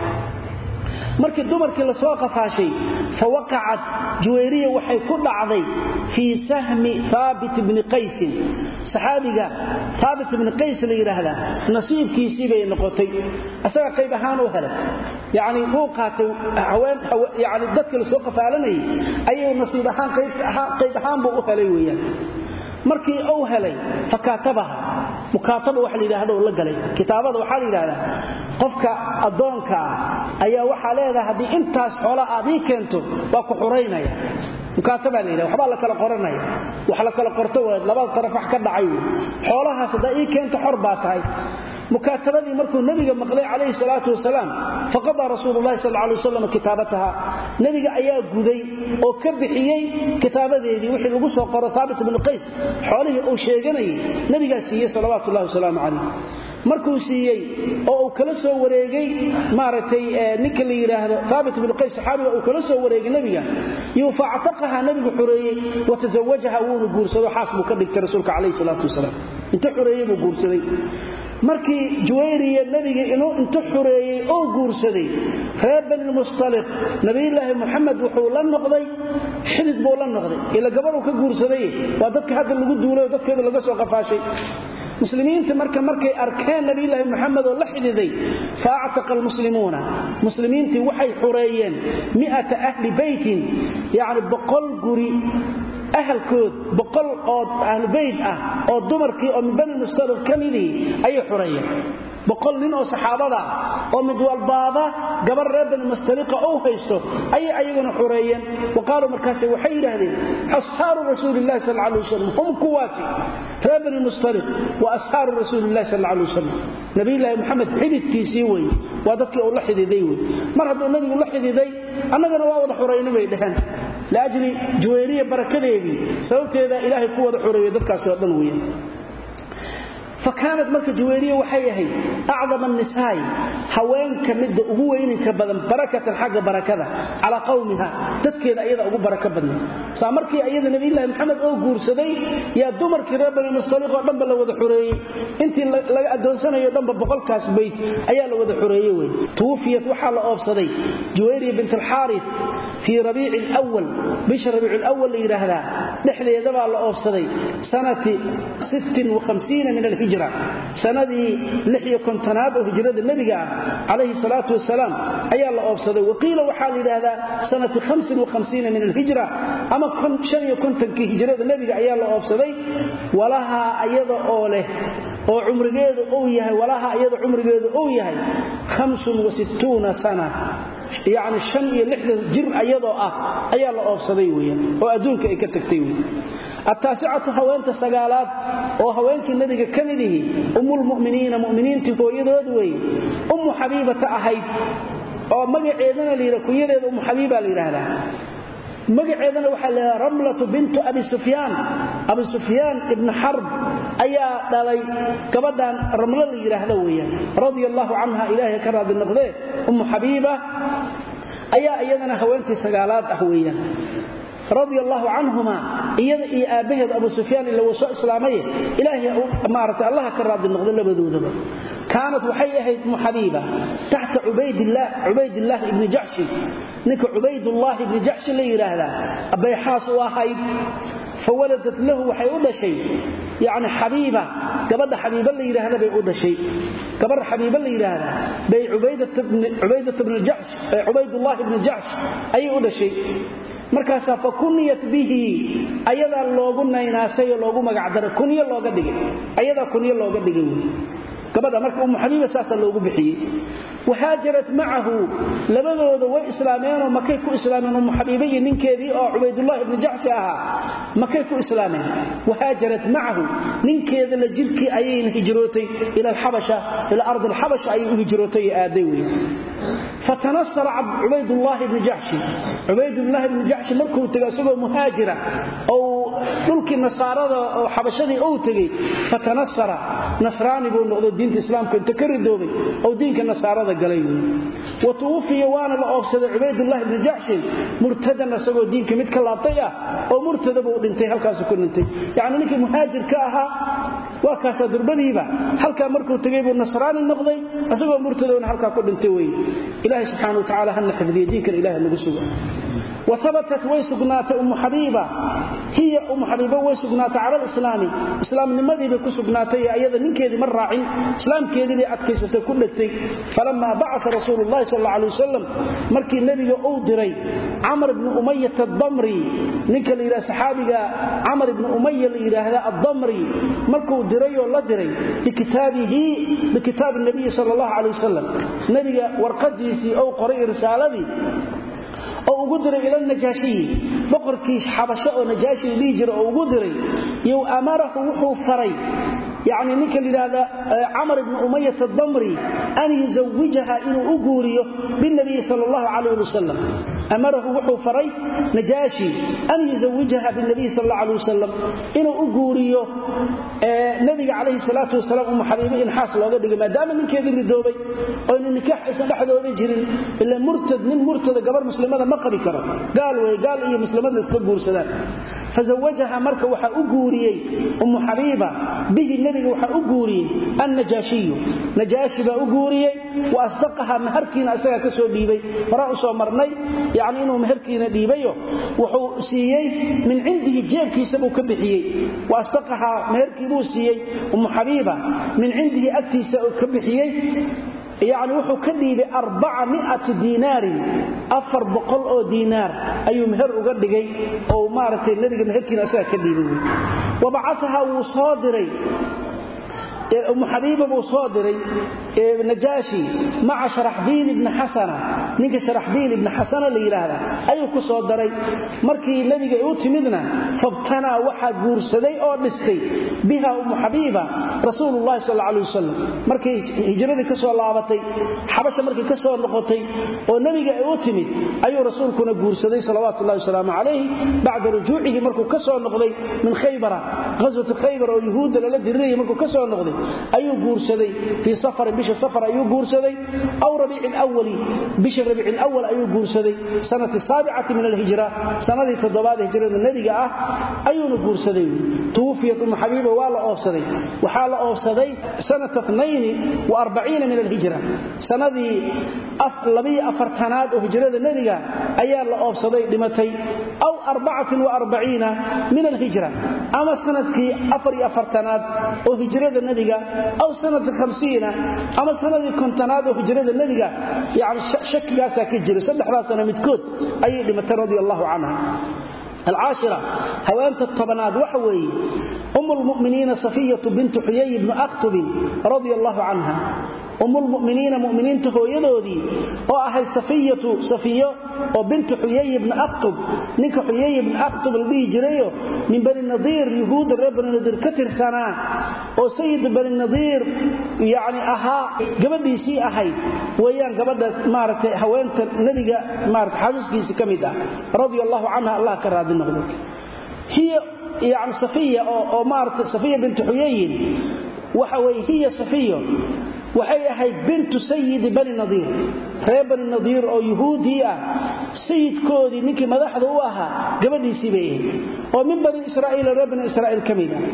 markii dumarkii la soo qafaashay fawaqa'at Juwayriya waxay ku dhacday fi sahmi Thabit ibn Qais saxaabiga Thabit ibn Qais la yiraahdo nasiibkiisii bay noqotay asaga qayb ahaan oo helay yaani uu qaatay haween yaani dadka la soo qafaalanay ayuu nasiib ahaan qayb qayb ahaan buu u helay weeyaan markii uu helay fakatabaha mukaataba waxa la yiraahdo la galay kitaabada waxa la yiraahdaa qofka adoonka ayaa waxa leedahay hadii intaas xoolo aad ii keento waa ku xureynaya mukaataba la yiraahdo waxa la kala qoranaya waxa la kala qorto waa laba taraf wax ka dhacay xoolahaas hadaa ii keento xor baa tahay مكاتبتي مركو النبي مقلي عليه الصلاة والسلام فقضى رسول الله صلى الله عليه وسلم كتابتها نبي أيها قدي أو كبحيي كتابتي وحي لقصة وقرى ثابت بن قيس حوله أو شيئا نبي سيئي صلوات الله وسلام عليه markuu siiyay oo uu kala soo wareegay maaratay ninka la yiraahdo Thabit ibn Qais saxaabiga uu kala soo wareegay nabiga iyo faactaqaha nabiga xureeyay wa tazawajaha uu guursado xaasbu ka dhigtay rasuulka kaleey salaatu wasalaam inta xureeyay uu guursaday markii Juwayriya nabiga inuu inta xureeyay oo guursaday reer Bani Mustaliq nabiyilaahi Muhammad wuxuu la noqday xidid buu la noqday ila gabadhu ka guursaday waa dadka hadda lagu duulay dadkeeda laga soo qafaashay مسلمين تمرك مركي أركان نبي الله محمد واللحدي فاعتق المسلمون مسلمين توحي حريا مئة أهل بيت يعني بقل قري أهل كود بقل أهل بيت أو دمركي أو من بني المستلق كميلي أي حريا بقول لنا صحابة ومدوال بابا قبل رب المستلقة أو هيستو أي أيضا حريا وقالوا مركاسي وحير هذه أصحاب رسول الله صلى الله عليه وسلم هم كواسي رب المستلق وأصحاب رسول الله صلى الله عليه وسلم نبي الله محمد حدث تيسيوي وذلك الله حدث ذيوي مرحبا النبي الله حدث ذي أنا ذا نواوض حريا بيدهان لأجل جويرية بركة ذي سوف إذا إلهي قوة حريا ذلك سيطنويا فكانت مركة جويرية وحيهي أعظم النساء حوين كمد أبوين كبدن بركة الحق بركة على قومها تذكر أيضا أبو بركة بدن سامركي أيضا نبي الله محمد أو قرصدي يا دمرك ربنا المستلق ودنب لوضع حرية انت أدون سنة يدنب بقل كاس بيت أيها لوضع حرية توفيت وحال أبصدي جويرية بنت الحارث في ربيع الأول بيش ربيع الأول ليرهدا نحن يدبع لأبصدي سنة ست وخمسين من الهجرة سندي لحية كنتناد وهجرة النبي عليه الصلاة والسلام أي الله أبصده وقيل وحال هذا سنة خمس وخمسين من الهجرة أما كنت شنية كنت كي هجرة النبي أي الله أبصده ولها أيضا أوله oo umrigeedu oo yahay walaha iyada umrigeedu oo yahay خمسة وستين سنة يعني shan iyo lixdan jir ayadoo ah ayaa la oofsaday weeyaan oo adduunka ay ka tagtay التاسعة هوانت السقالات وهوانك النبي كمده أم المؤمنين مؤمنين تفويدود وي أم حبيبة أحيد ومقعدنا ليركوية أم حبيبة ليرهلا مقعدنا وحل رملة بنت أبي سفيان أبي سفيان ابن حرب أيا دالي كبدا رملة ليرهلا وي رضي الله عنها إلهي كراد النقضي أم حبيبة أيا أيضنا هوانت السقالات أهويا رضي الله عنهما إياد إي آبهد أبو سفيان اللي وصى إسلاميه إلهي أمارة الله كراد النقض لبدوده كانت وحيئة محبيبة تحت عبيد الله عبيد الله ابن جحش نك عبيد الله ابن جحش اللي يراه أبي حاس واحد فولدت له وحي أدشي يعني حبيبة قبل حبيبة اللي يراهنا بي أدشي قبل حبيبة اللي يراهنا بي عبيدة بن, عبيدة بن الجعش عبيد الله بن الجعش أي أدشي markaas fa kuniyat bihi ayada loogu naynaasay loogu magacdaro kuniya looga dhigay ayada kuniya looga dhigay gabadha markii ummu habiba saasa loogu bixiyay وهاجرت معه لبدooda way islaameen oo makay ku islaameen ummu habiba iyo ninkeedii oo ubaydullah ibn ja'sh aha makay ku islaameen وهاجرت معه ninkeeda la jirkii ayay hijrootay ila al-habasha ila ard al-habasha ay hijrootay aaday فتنصر عبيد الله بن جحش عبيد الله بن جحش markuu tagay isagoo muhaajira oo dhulkii nasaarada oo xabashadii uu tagay فتنصر nasraani buu noqday diinta islaamka inta ka ridoobay oo diinka nasaarada galay وتوفي وانا la oofsaday عبيد الله بن جحش murtadan isagoo diinka mid ka laabtay ah oo murtada buu dhintay halkaas ku dhintay yaani ninkii muhaajir ka ahaa waa kaas durbadiiba halka markuu tagay buu nasraani noqday isagoo murtadoona halka ku dhintay way إلهي سبحانه وتعالى هن حفظي دينك الإله نقصه وثبتت ويسقنات أم حبيبة هي أم حبيبة ويسقنات على الإسلام إسلام نمذي بكسقناتي أيضا من كذي مرة عين إسلام كذي لأتكيسة كلتي فلما بعث رسول الله صلى الله عليه وسلم مركي النبي أودري عمر بن أمية الضمري نك إلى صحابي عمر بن أمية إلى هذا الضمري مركو دري ولا دري بكتابه بكتاب النبي صلى الله عليه وسلم نبي ورقديسي أو قرئ رسالتي oo ugu diray ila najashi boqorkiis xabasho oo najashi liijir oo ugu diray iyo amarahu wuxuu faray يعني نكل هذا عمر بن أمية الضمري أن يزوجها إنه أقوريه بالنبي صلى الله عليه وسلم أمره وحو فري نجاشي أن يزوجها بالنبي صلى الله عليه وسلم إنه أقوريه آه نبي عليه الصلاة والسلام أم حبيبه إن حاصل وقال ما دام من كذب الدوبي وإن النكاح إسان أحد ويجر إلا مرتد من مرتد قبر مسلمات ما قري كرم قال وقال إيه مسلمات لستقور سلام فزوجها مركة وحا أقوريه أم حبيبة به النبي وحا أقوريه النجاشي نجاشي بأقوريه وأصدقها مهركين أسايا كسو ديبي فرأسوا مرني يعني إنه مهركين ديبيه وحو سيي من عنده جيب كيسبه كبحيي وأصدقها مهركين سيي أم حبيبة من عنده أكتي كبحيي يعني وحو كديبي أربعمائة دينار أفر بقل أو دينار أي مهر أقدقي أو مارتين نبي مهركين أسايا كديبي وبعثها وصادري أم حبيبة وصادري نجاشي مع شرحبيل بن حسنة نيك شرحبيل بن حسنة اللي يراهدا أيوك صادري مركي النبي يؤتي مدنا فابتنى وحا قرسدي أو نستي بها أم حبيبة رسول الله صلى الله عليه وسلم مركي هجرتي كسوى اللعبتي حبشة مركي كسوى اللقطي والنبي يؤتي مد أيو رسول كنا قرسدي صلوات الله وسلامه عليه بعد رجوعه مركو كسوى اللقضي من خيبرة غزوة خيبرة ويهود للذي الرئي مركو كسوى اللقضي أيو قرسدي في سفر بش سفر أيو قرسدي أو ربيع الأول بش ربيع الأول أيو قرسدي سنة السابعة من الهجرة سنة تضباد هجرة النبي أيو قرسدي توفيت أم حبيبة ولا أوفسدي وحال أوفسدي سنة اثنين وأربعين من الهجرة سنة أفلبي أفرتناد وهجرة النبي أيال أوفسدي لمتي أو أربعة وأربعين من الهجرة أما سنة أفري أفرتناد وهجرة النبي أو سنة خمسين أما سنة كنتناد وهجرة النبي يعني شك جاسا كجر سبح راسنا متكود أي لمتى رضي الله عنها العاشرة هوانت الطبناد وحوي أم المؤمنين صفية بنت حيي بن أخطب رضي الله عنها أم المؤمنين مؤمنين تهويدودي وأهل صفية صفية وبنت حيي بن أخطب نك حيي بن أخطب البي جريه من بني النضير يهود الرب بني النضير كتر سنة وسيد بني النضير يعني أها قبل يسي أحي ويان قبل مارت هوانت نبي مارت حاسس كيس كميدا رضي الله عنها الله كراد النغض هي يعني صفية أو مارت صفية بنت حيي وحوي هي صفية waxay ahayd bintu sayid bani nadir reer bani nadir oo yahuudi ah sayidkoodii ninkii madaxda u ahaa gabadhiisii bay oo min bani israa'iil reer bani israa'iil kamida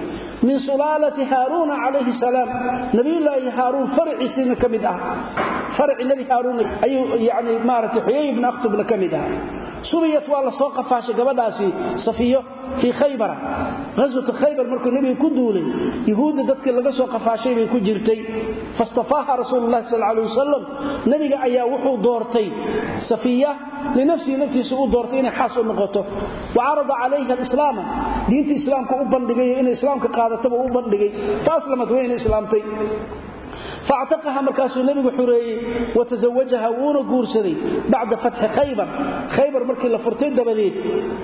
min sulalati harun alayhi salam nabiyullaahi harun farciisina kamid ah farci nabi harun ayu yaani maarata xuyay ibn akhtub kamid ah suriyat wala soo qafaashay gabadhaasi safiyo fi khaybar ghazwat khaybar markuu nabiga ku duulay yahuud dadkii laga soo qafaashay bay ku jirtay fastafaha rasuulullah sallallahu alayhi wasallam nabiga ayaa wuxuu doortay safiya linafsi naftiisa uu doortay inay xaas u noqoto waarada alayha alislaam diinta islaamka u bandhigay in islaamka qaadato uu bandhigay faaslamat wayna islaamtay فاعتقها مركز النبي حريه وتزوجها ونا غورسدي بعد فتح خيبر خيبر مركي لا فرتين دبديد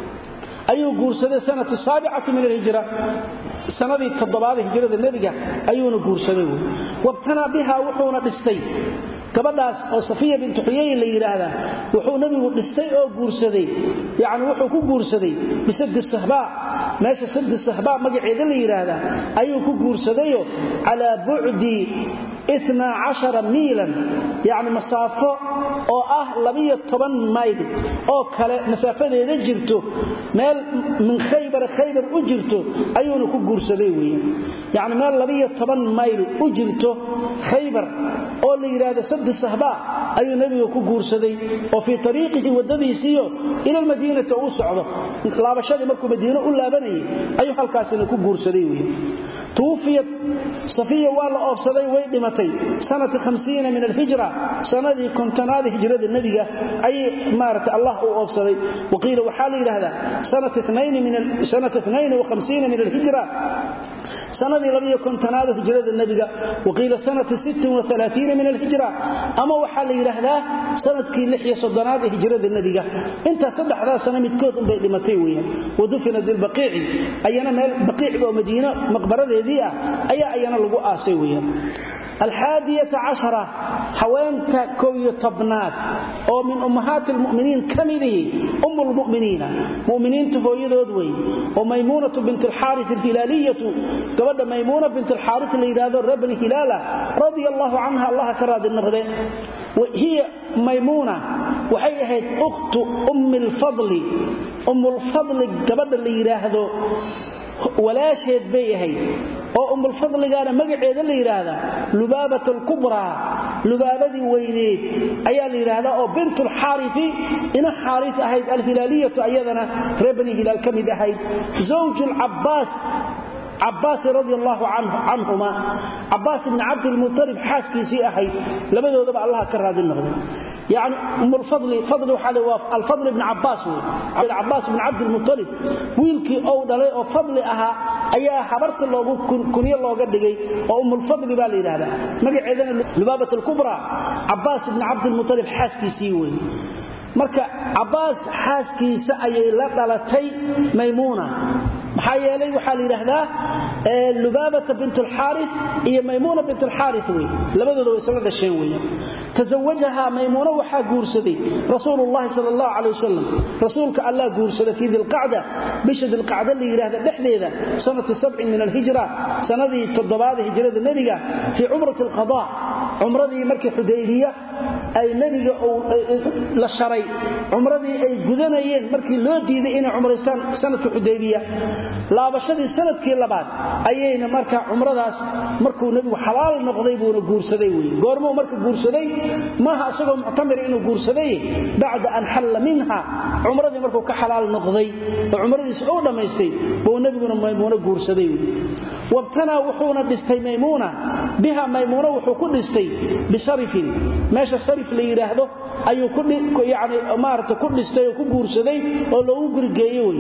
ايو غورسده سنه السابعه من الهجره سنه التضباط هجره النبي ايونا غورسده وابتنى بها وحونا دستي gabadhaas oo Safiya bint Huyay la yiraahdo wuxuu nabigu dhistay oo guursaday yaani wuxuu ku guursaday bisad sahba meesha sad sahba magaceeda la yiraahdo ayuu ku guursaday ala bu'di اثنا عشر ميلا يعني مسافه oo ah laba iyo toban mayl oo kale masaafadeeda jirto meel min Khaybar Khaybar u jirto ayuu ku guursaday weeyaan يعني meel laba iyo toban mayl u jirto Khaybar oo la yiraahdo sad sahba ayuu nabiga ku guursaday oo fi tariiqihi wadadiisiyo ila Madiinada uu socdo laabashadii markuu Madiina u laabanayay ayuu halkaasina ku guursaday weeyaan توفيت صفية ولا أفسدي ويدمتي سنة خمسين من الهجرة سنة كنتناد هجرة النبي أي مارت الله أفسدي وقيل وحالي لهذا سنة اثنين من سنة اثنين وخمسين من الهجرة سنة لم يكن تناده هجرة النبي وقيل سنة ست وثلاثين من الهجرة أما وحالي لهذا سنة كي لحية صدناده هجرة النبي انت صدح ذا سنة متكوت بمتيوية ودفنت البقيع أينا بقيع ومدينة مقبرة ذي أي أينا لقوا آسيوية الحادية عشرة حوانت كوي طبنات أو من أمهات المؤمنين كمذه أم المؤمنين مؤمنين تفويد ودوي وميمونة بنت الحارث الهلالية تبدأ ميمونة بنت الحارث اللي يراد الربن هلالة رضي الله عنها الله كراد النغذين وهي ميمونة وهي أخت أم الفضل أم الفضل تبدأ اللي يراد walaasheed bay ahay oo um fadligaana magaceeda la yiraahdo Lubabatul Kubra Lubabadii weyneed ayaa la yiraahdaa oo bintul Harithi ina Harith ahayd al-Hilaliyatu ayadana reebani hilal kamid ahayd zawjul Abbas Abbas radiyallahu anhu anhuma Abbas ibn Abd al-Muttalib xaaskiisii ahayd labadoodaba Allah ka raadin noqday يعني أم الفضل فضل وحاله الفضل ابن عباس العباس بن عبد المطلب ويلكي أو دلي أو فضل أها أيها حبرت الله كنية الله قد جي وأم الفضل بالي هذا مجي عندنا لبابة الكبرى عباس بن عبد المطلب حاسكي سيوي marka Abbas xaaskiisa ayay la dhalatay Maymuna maxaa yeelay waxa la yiraahdaa Lubabah bint al-Harith iyo Maymuna bint al-Harith way labadooda way isla dhasheen way تزوجها ميمونة وحا قورسدي رسول الله صلى الله عليه وسلم رسولك الله قورسدي في ذي القعدة بشد القعدة اللي يراهد بحديدة سنة سبع من الهجرة سنة تضباد هجرة النبي في عمرة القضاء عمرة دي مركة حديبية أي نبي للشري عمرة دي أي قدنيين مركة لودي دي إنا عمرة سنة حديبية لا بشد سنة كيلا بعد أيين مركة عمرة داس مركة نبي حلال نقضيبون قورسدي قورمو مركة قورسدي ما أصبح معتمر إنه قرصدي بعد أن حل منها عمره مركو كحلال نقضي وعمره سعودة ما يستي بو نبينا ميمونة قرصدي وابتنى وحونا دستي ميمونة بها ميمونة وحو كل دستي بصرف ماشي الصرف اللي يراهده أيو كل يعني أمارة كل دستي وكل قرصدي ولو قرقايوي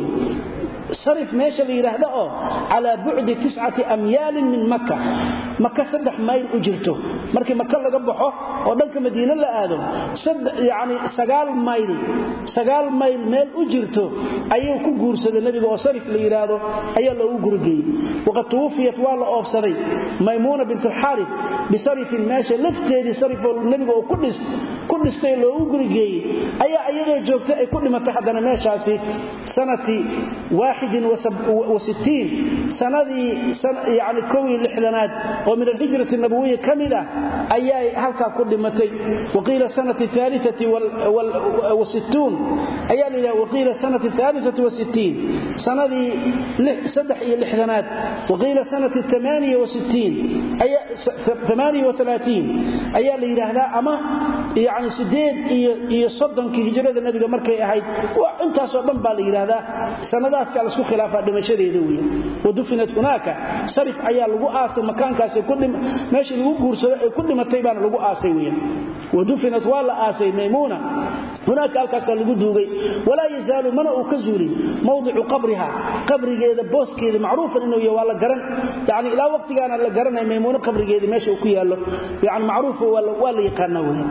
صرف ماشي اللي يراهده على بعد تسعة أميال من مكة مكة سدح ميل أجرته مركي مكة لقبحه ودنك مدينة لآدم سد يعني سقال ميل سقال ميل ميل أجرته أيه كقور سد النبي وصرف لإراده أيه له قرقي وقد توفيت والله أفسري ميمونة بنت الحارث بصرف ماشي لفتي صرف النبي وكل كل dhistay loogu gurigay ayaa ayadoo joogta ay ku dhimatay hadana meeshaasi sanati واحد وستين sanadii yani kow iyo lixdanaad oo min al-hijrati an-nabawiyya kamida ayay halka ku dhimatay waqila sanati thalithati wal sittun ayaa leeyahay waqila sanati thalithati wa sittin sanadii saddex iyo lixdanaad waqila sanati ثمانية وستين ayaa ثمانية وثلاثين ayaa la yiraahdaa ama yani sideed iyo soddonkii hijrada nabiga markay ahayd waa intaas oo dhan baa la yiraahdaa sanadaas kala isku khilaafa dhimashadeeda weeye wadufinat hunaka sarif ayaa lagu aasay makaankaas ku dhim meeshii lagu guursado ay ku dhimatay baan lagu aasay weeye wadufinat wala aasay maymuna hunaka halkaas lagu duugay wala yazaalu mana uu ka zuulin mawdicu qabriha qabrigeeda booskeeda macruufan inuu yahay wala garan yani ila waqtigaana la garanay maymuna qabrigeeda meesha uu ku yaalo yani macruuf wala yaqaana weeye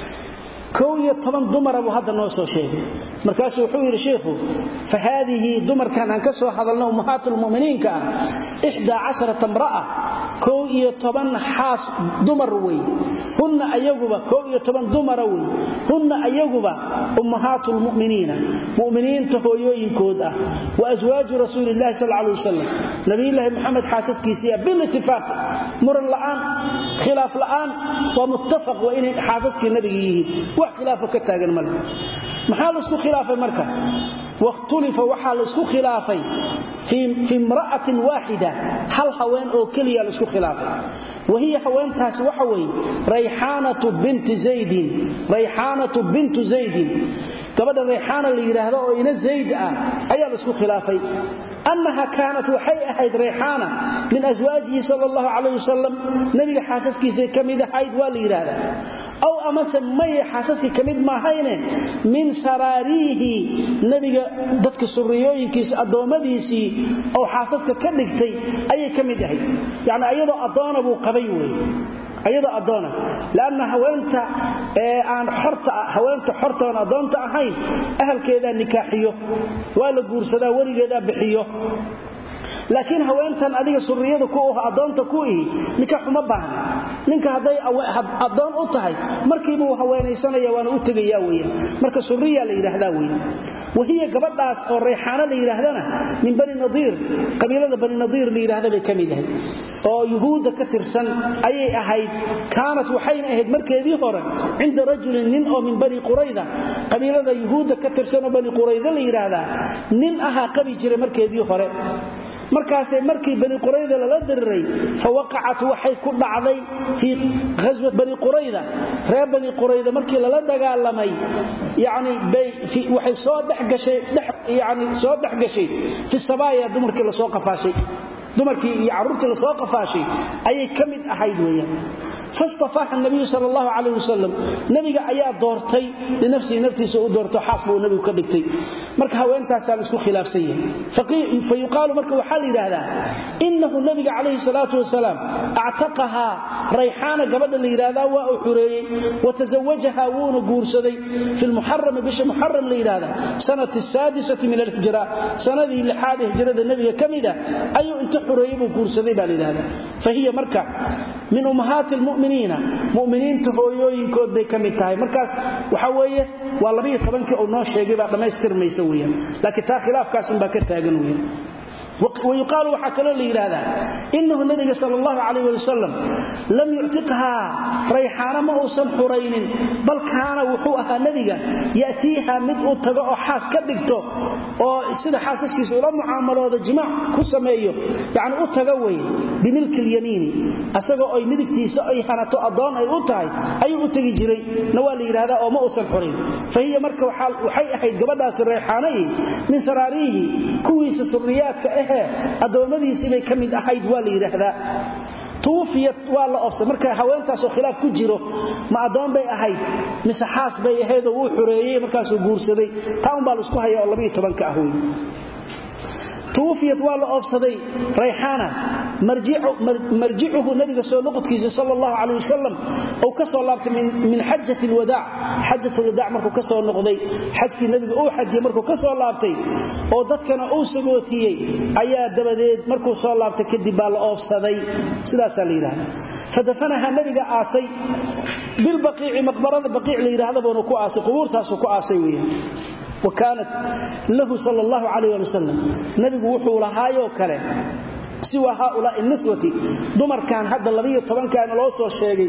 كو يطبن دمر ابو هذا نو سو شيء markaas wuxuu yiri sheekhu fahadihi dumarkan aan ka soo hadalno ummahatul muuminiinka إحدى عشرة امرأة كو يطبن حاس دمر وي هن ايغبا كو يطبن دمر وي هن ايغبا امهات المؤمنين مؤمنين تهويوينكود اه وازواج رسول الله صلى الله عليه وسلم نبي الله محمد حاسسكيسيا بالاتفاق مر الان خلاف الان ومتفق وان حاسسك النبي وخلافه كتاغن مل maxaa la isku khilaafay marka waqtulifa waxa la isku khilaafay fi fi imra'atin wahida hal haween oo kaliya la isku khilaafay وهي حوانتاس وحوي ريحانة بنت زيد ريحانة بنت زيد كبدا ريحانة اللي يراهدها oo ina زيد ah ayaa la isku khilaafay أنها كانت وحي أحد ريحانة من أزواجه صلى الله عليه وسلم نبي حاسسكيسي كميدة حيد والإرادة أو أما سمي حاسسكي كميد ما هينه من سراريه نبي دتك السريوينكيس أدومديسي أو حاسسك كدكتي أي كميدة حيد يعني أيضا أدوان أبو قبيوي أيضا أدونا لأن هوانت عن حرطة هوانت حرطة وأن أدونت أحين أهل كذا نكاحيه ولا قرصدا وري كذا بحيه لكن هوانتان adiga surriyada ku oo adoonta ku ii nikax uma baahna ninka haday adoon u tahay markiiba uu haweenaysanaya waan u tagayaa weeyaan marka surriya la yiraahdaa weeyaan wahiya gabadhaas oo reexana la yiraahdana min bani nadiir qabiilada bani nadiir la yiraahdaa bay kamidahay oo yahuuda ka tirsan ayay ahayd kaanat waxayna ahayd markeedii hore inda rajulin nin oo min bani qurayda qabiilada yahuuda ka tirsan oo bani qurayda la yiraahdaa nin aha qabi jiray markeedii hore markaas markii bani qurayda la diriray fawaqat waxay ku dhacday fi ghazwat bani qurayda reer bani qurayda markii la dagaalamay yaani bay fi waxay soo dhaxgashay yaani soo dhaxgashay fi sabaaya dumarkii la soo qafaashay dumarkii iyo carruurtii la soo qafaashay ayay kamid ahayd weeyaan فاصطفاها النبي صلى الله عليه وسلم نبي ayaa doortay nafsi naftiisa u doorto xaqbu nabigu ka dhigtay marka haweentaas aan isku khilaafsan yahay faqih fayuqalu marka waxa la yiraahdaa innahu nabiga alayhi salatu wasalaam a'taqaha rayhana gabadha la yiraahdaa waa uu xureeyay wa tazawajaha wuuna guursaday fi al-muharram bish muharram la yiraahdaa sanati sadisati min al-hijra sanadii lixaad hijrada nabiga kamida ayuu inta xureeyay buu guursaday baa la yiraahdaa fahiya marka min ummahat المؤمنين مؤمنين تهويوينكود bay kamid tahay markaas waxa weeye waa laba iyo toban oo noo sheegay baa dhameystirmaysa weeyaan laakiin taa khilaafkaas in baa ka taagan weeyaan ويقال وحكى له ليرادا انه النبي صلى الله عليه وسلم لم يعتقها ريحانه ما اوسن حرين بل كان وحوها نبيga ياتيها mid uu tago oo xaas ka dhigto oo sida xaasaskiisa ula muaamalooda jimaac ku sameeyo yaani u tago way bimilk al-yamin asaga oo midigtiisa ay hanato adoon ay u tahay ay u tagi jiray nawaal yiraahdo oo ma uusan xurin fahiya marka waxay ahayd gabadhaas reexaanay min saraarihi kuwiisa surriyaadka ah adoomadiisii bay kamid ahayd waa la yiraahdaa توفيت ولا أفضل مركا هوانتاس خلاف ku jiro ma adoon bay ahayd mise xaas bay ahayd oo uu xureeyay markaas uu guursaday taan baa la isku hayaa laba iyo toban ka ah توفيت ولا أفضل ريحانة marjicuhu nabiga soo noqodkiisa sallallahu alayhi wasallam oo ka soo laabtay min min hajjati alwadaa hajjatu alwadaa markuu ka soo noqday xajkii nabiga oo xajiyay markuu ka soo laabtay oo dadkana uu sagootiyay ayaa dabadeed markuu soo laabtay kadib baa la oofsaday sidaas la yiraahdo fadafanaha nabiga aasay bil baqiici maqbarada baqiici la yiraahdo buu ku aasay qubuurtaas ku aasay weeyaan وكانت له صلى الله عليه وسلم نبي وحو لهايو كله سوى هؤلاء النسوة دمر كان هذا الذي طبعا كان لو سو شيغي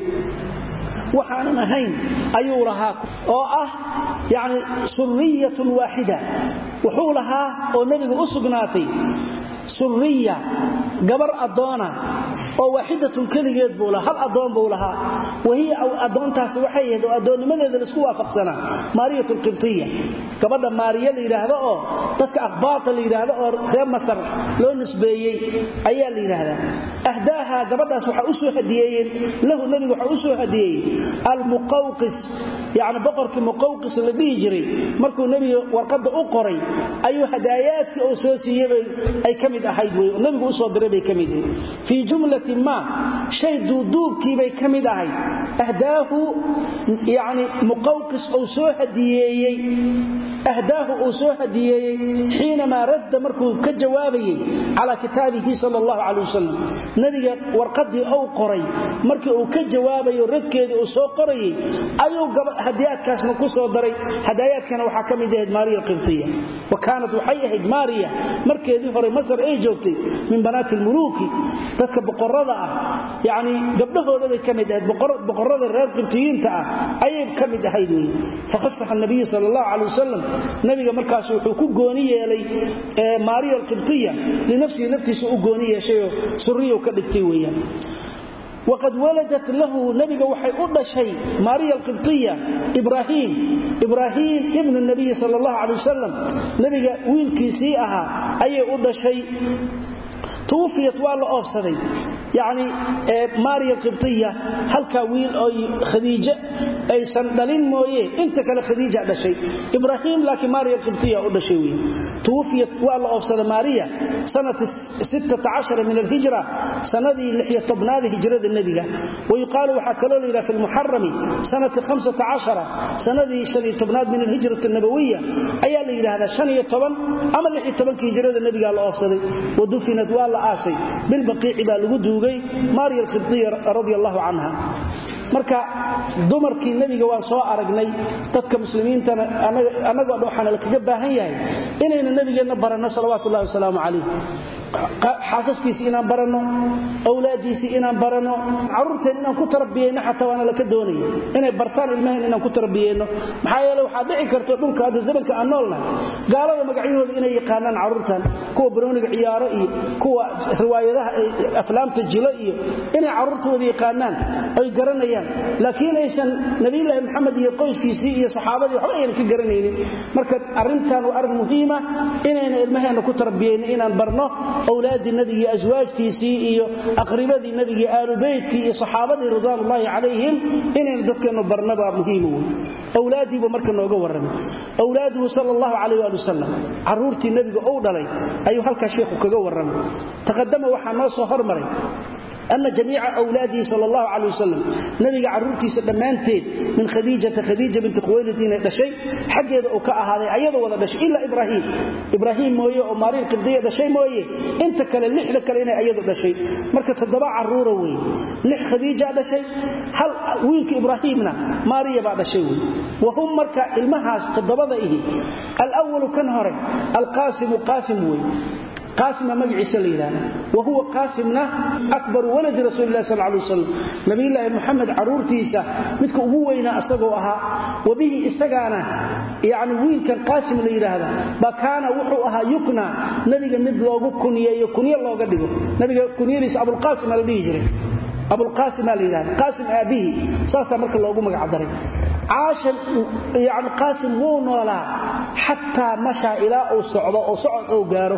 waxaan ahayn ayuu lahaa oo ah yaani surriyatun waahida wuxuu lahaa oo nabiga u sugnaatay surriya gabar adoona oo waahidatun kaligeed buu lahaa hal adoon buu lahaa wahiya aw adoontaas waxay ahayd oo adoonimadeeda la isku waafaqsanaa maariyatul qibtiyya gabadha maariya la yiraahdo oo dadka akhbaarta la yiraahdo oo reer masar loo nisbeeyay ayaa la yiraahdaa ahdaaha gabadhaas waxa u soo hadiyeen lahu nabiga waxa u soo hadiyay al-muqawqis yaani boqorki muqawqis la dhigi jiray markuu nabiga warqada u qoray ayuu hadaayaadka oo soo siiyay ay kamid ahayd way nabigu u soo diray bay kamid fi jumlatin ma shay duuduubkii bay kamid ahayd ahdaahu yaani muqawqis oo soo hadiyay ahdaahu oo soo hadiyay حينما رد markuu ka jawaabayay ala kitaabihi sallallahu alayhi wasallam nabiga warqadii oo qoray markii uu ka jawaabayo radkeedii uu soo qoray ayuu hadiyaadkaas ma ku soo daray hadayaadkana waxa kamid ah Maariya al-Qibtiyya wakaanad waxay Maariya markeedii hore Masar ay joogtay min banaati al-muluki dadka boqorada ah yaani gabdhahooda bay kamid ah boqorada reer Qibtiyiinta ah ayay kamid ahayd way fakhassaha an-nabiy sallallahu alayhi wasallam nabiga markaas wuxuu ku gooni yeelay Maariya al-Qibtiyya linafsi naftiisa u gooni yeeshay surriyo ka dhigtay weeyaan وقد ولدت له نبي وحي أدشي ماريا القبطية إبراهيم إبراهيم ابن النبي صلى الله عليه وسلم نبي ويلكي سيئها أي أدشي توفيت والله أفسدي يعني ماريا القبطية هل كويل أو خديجة أي سندلين مويه انت كلا خديجة هذا شيء إبراهيم لكن ماريا القبطية هذا شيء توفيت والله أفسد ماريا سنة ستة عشر من الهجرة سنة لحية طبناد هجرة النبي ويقال وحكالوا لنا في المحرم سنة خمسة عشر سنة شرية طبناد من الهجرة النبوية أي اللي هذا شنية طبن أما لحية طبن هجرة النبي قال أفسد ودفنت والله آسي بالبقيع بالغدو ماريا القبطية رضي الله عنها marka dumarkii nabiga waan soo aragnay dadka muslimiinta anaga waxaan la kaga baahan yahay inayna nabigeena barano salawaatu allah wasalaamu alayhi xaasaskiisa inaan barano awlaadiisa inaan barano carruurteen inaan ku tarbiyeyno xataa waana la ka doonay inay bartaan ilmahan inaan ku tarbiyeyno maxaa yeelay waxa dhici karto dhulka hadda zamanka aan noolnahay gaalada magacyadooda inay yaqaanaan carruurtan kuwa baroniga ciyaaro iyo kuwa riwaayadaha aflaamta jilo iyo inay carruurtooda yaqaanaan ay garanayaan laakiin aysan nabiga maxamed iyo qoyskiisii iyo saxaabadii waxba ay ka garanaynin marka arintan waa arrin muhiim ah inayna ilmaheena ku tarbiyeyno inaan barno أولاد النبي أزواجتي سيئي أقربتي النبي آل بيتي صحابتي رضوان الله عليهم إن ندفكنا برنبا مهيمون أولادي بمركنا وقورنا أولاده صلى الله عليه وسلم عرورتي النبي أودلي أيها الكشيخ كقورنا تقدم وحنا صهر مري أن جميع أولاده صلى الله عليه وسلم نبي عرورتي سدمانتين من خديجة خديجة بنت خويلد إن شيء حق يدعوك هذا أيضا ولا شيء إلا إبراهيم إبراهيم مويه وماري القبطية ده شيء مويه أنت كلا اللحلة كلنا أيضا ده شيء مركز الضباع عرورة وين لح خديجة ده شيء هل وينك إبراهيمنا ماريا بعد شيء وهم مركز المهاز الضباع إيه الأول كان هري القاسم قاسم وين قاسم مجعي سليلان وهو قاسمنا أكبر ولد رسول الله صلى الله عليه وسلم نبي الله محمد عرورتيسا مثل أبوينا أصدقوها وبه استقانا يعني وين كان قاسم ليلة هذا بكان وحوها يقنى نبي مدلوغو كنية يكنية الله قدقه نبي كنية ليس أبو القاسم الذي أبو القاسم ليلة قاسم أبيه ساسا مرك الله قمك عبدالي عاش يعني قاسم هو ولا حتى مشى إلى أو صعد أو صعد أو قاره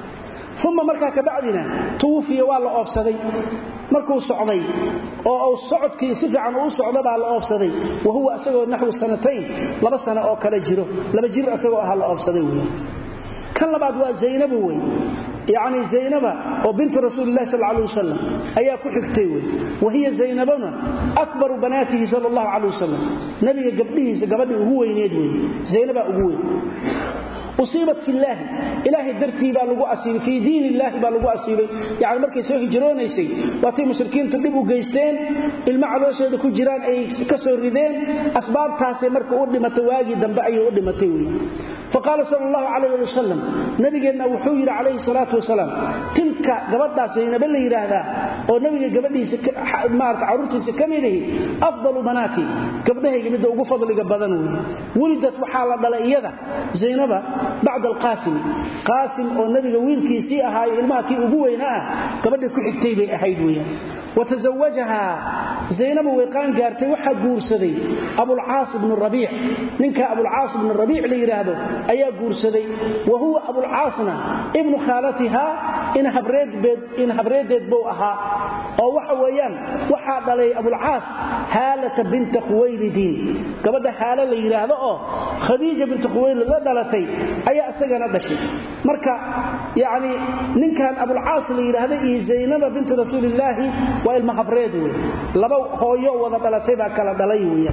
ثم مركا كبعدنا توفي والله أفسدي مركو صعدي أو صعدكي سفعا أو صعد على أفسدي وهو أسقوا نحو سنتين لما سنة أو كلا جيرو لما جيرو أسقوا أهل أفسدي كان بعد زينب وي يعني زينب وبنت رسول الله صلى الله عليه وسلم أيها كحكتي وهي زينبنا أكبر بناته صلى الله عليه وسلم نبي قبله قبله هو ينيدوي زينب أبوي أصيبت في الله إلهي الدرتي بالغو أصيبي في دين الله بالغو أصيبي يعني مركي سوى هجرون أيسي واتي مشركين تقلبوا قيستين المعلوشة يدكو جيران أي كسر ردين أسباب تاسي مركي أولي متواجي دنبعي أولي متوي فقال صلى الله عليه وسلم نبي قلنا وحوير عليه الصلاة والسلام تلك قبضة سينا بالله يراهدا ونبي قبضه مارت عرورتي سكمينه أفضل بناتي قبضه قبضه وقو فضل قبضانه ولدت وحالة دلائية زينبا بعد القاسم قاسم والنبي ويل كيسي أهاي الماكي أبوينا قبضه كحكتي بي أحيدويا وتزوجها زينب ويقان قارتي وحا قورسدي أبو العاص بن الربيع منك أبو العاص بن الربيع ليراهدو أيا قورسدي وهو أبو العاصنا ابن خالتها إن هبريد بيد إن هبريد بوءها أو وحويان وحا دلي أبو العاص هالة بنت خويلدين قبضه هالة ليراهدو خديجة بنت خويلد لا دلتي أيا أسجن دشي مركا يعني من كان أبو العاص ليراهدو زينب بنت رسول الله وإلما هبريد لبا هويو ودا دلتي با كلا دلay weeyaan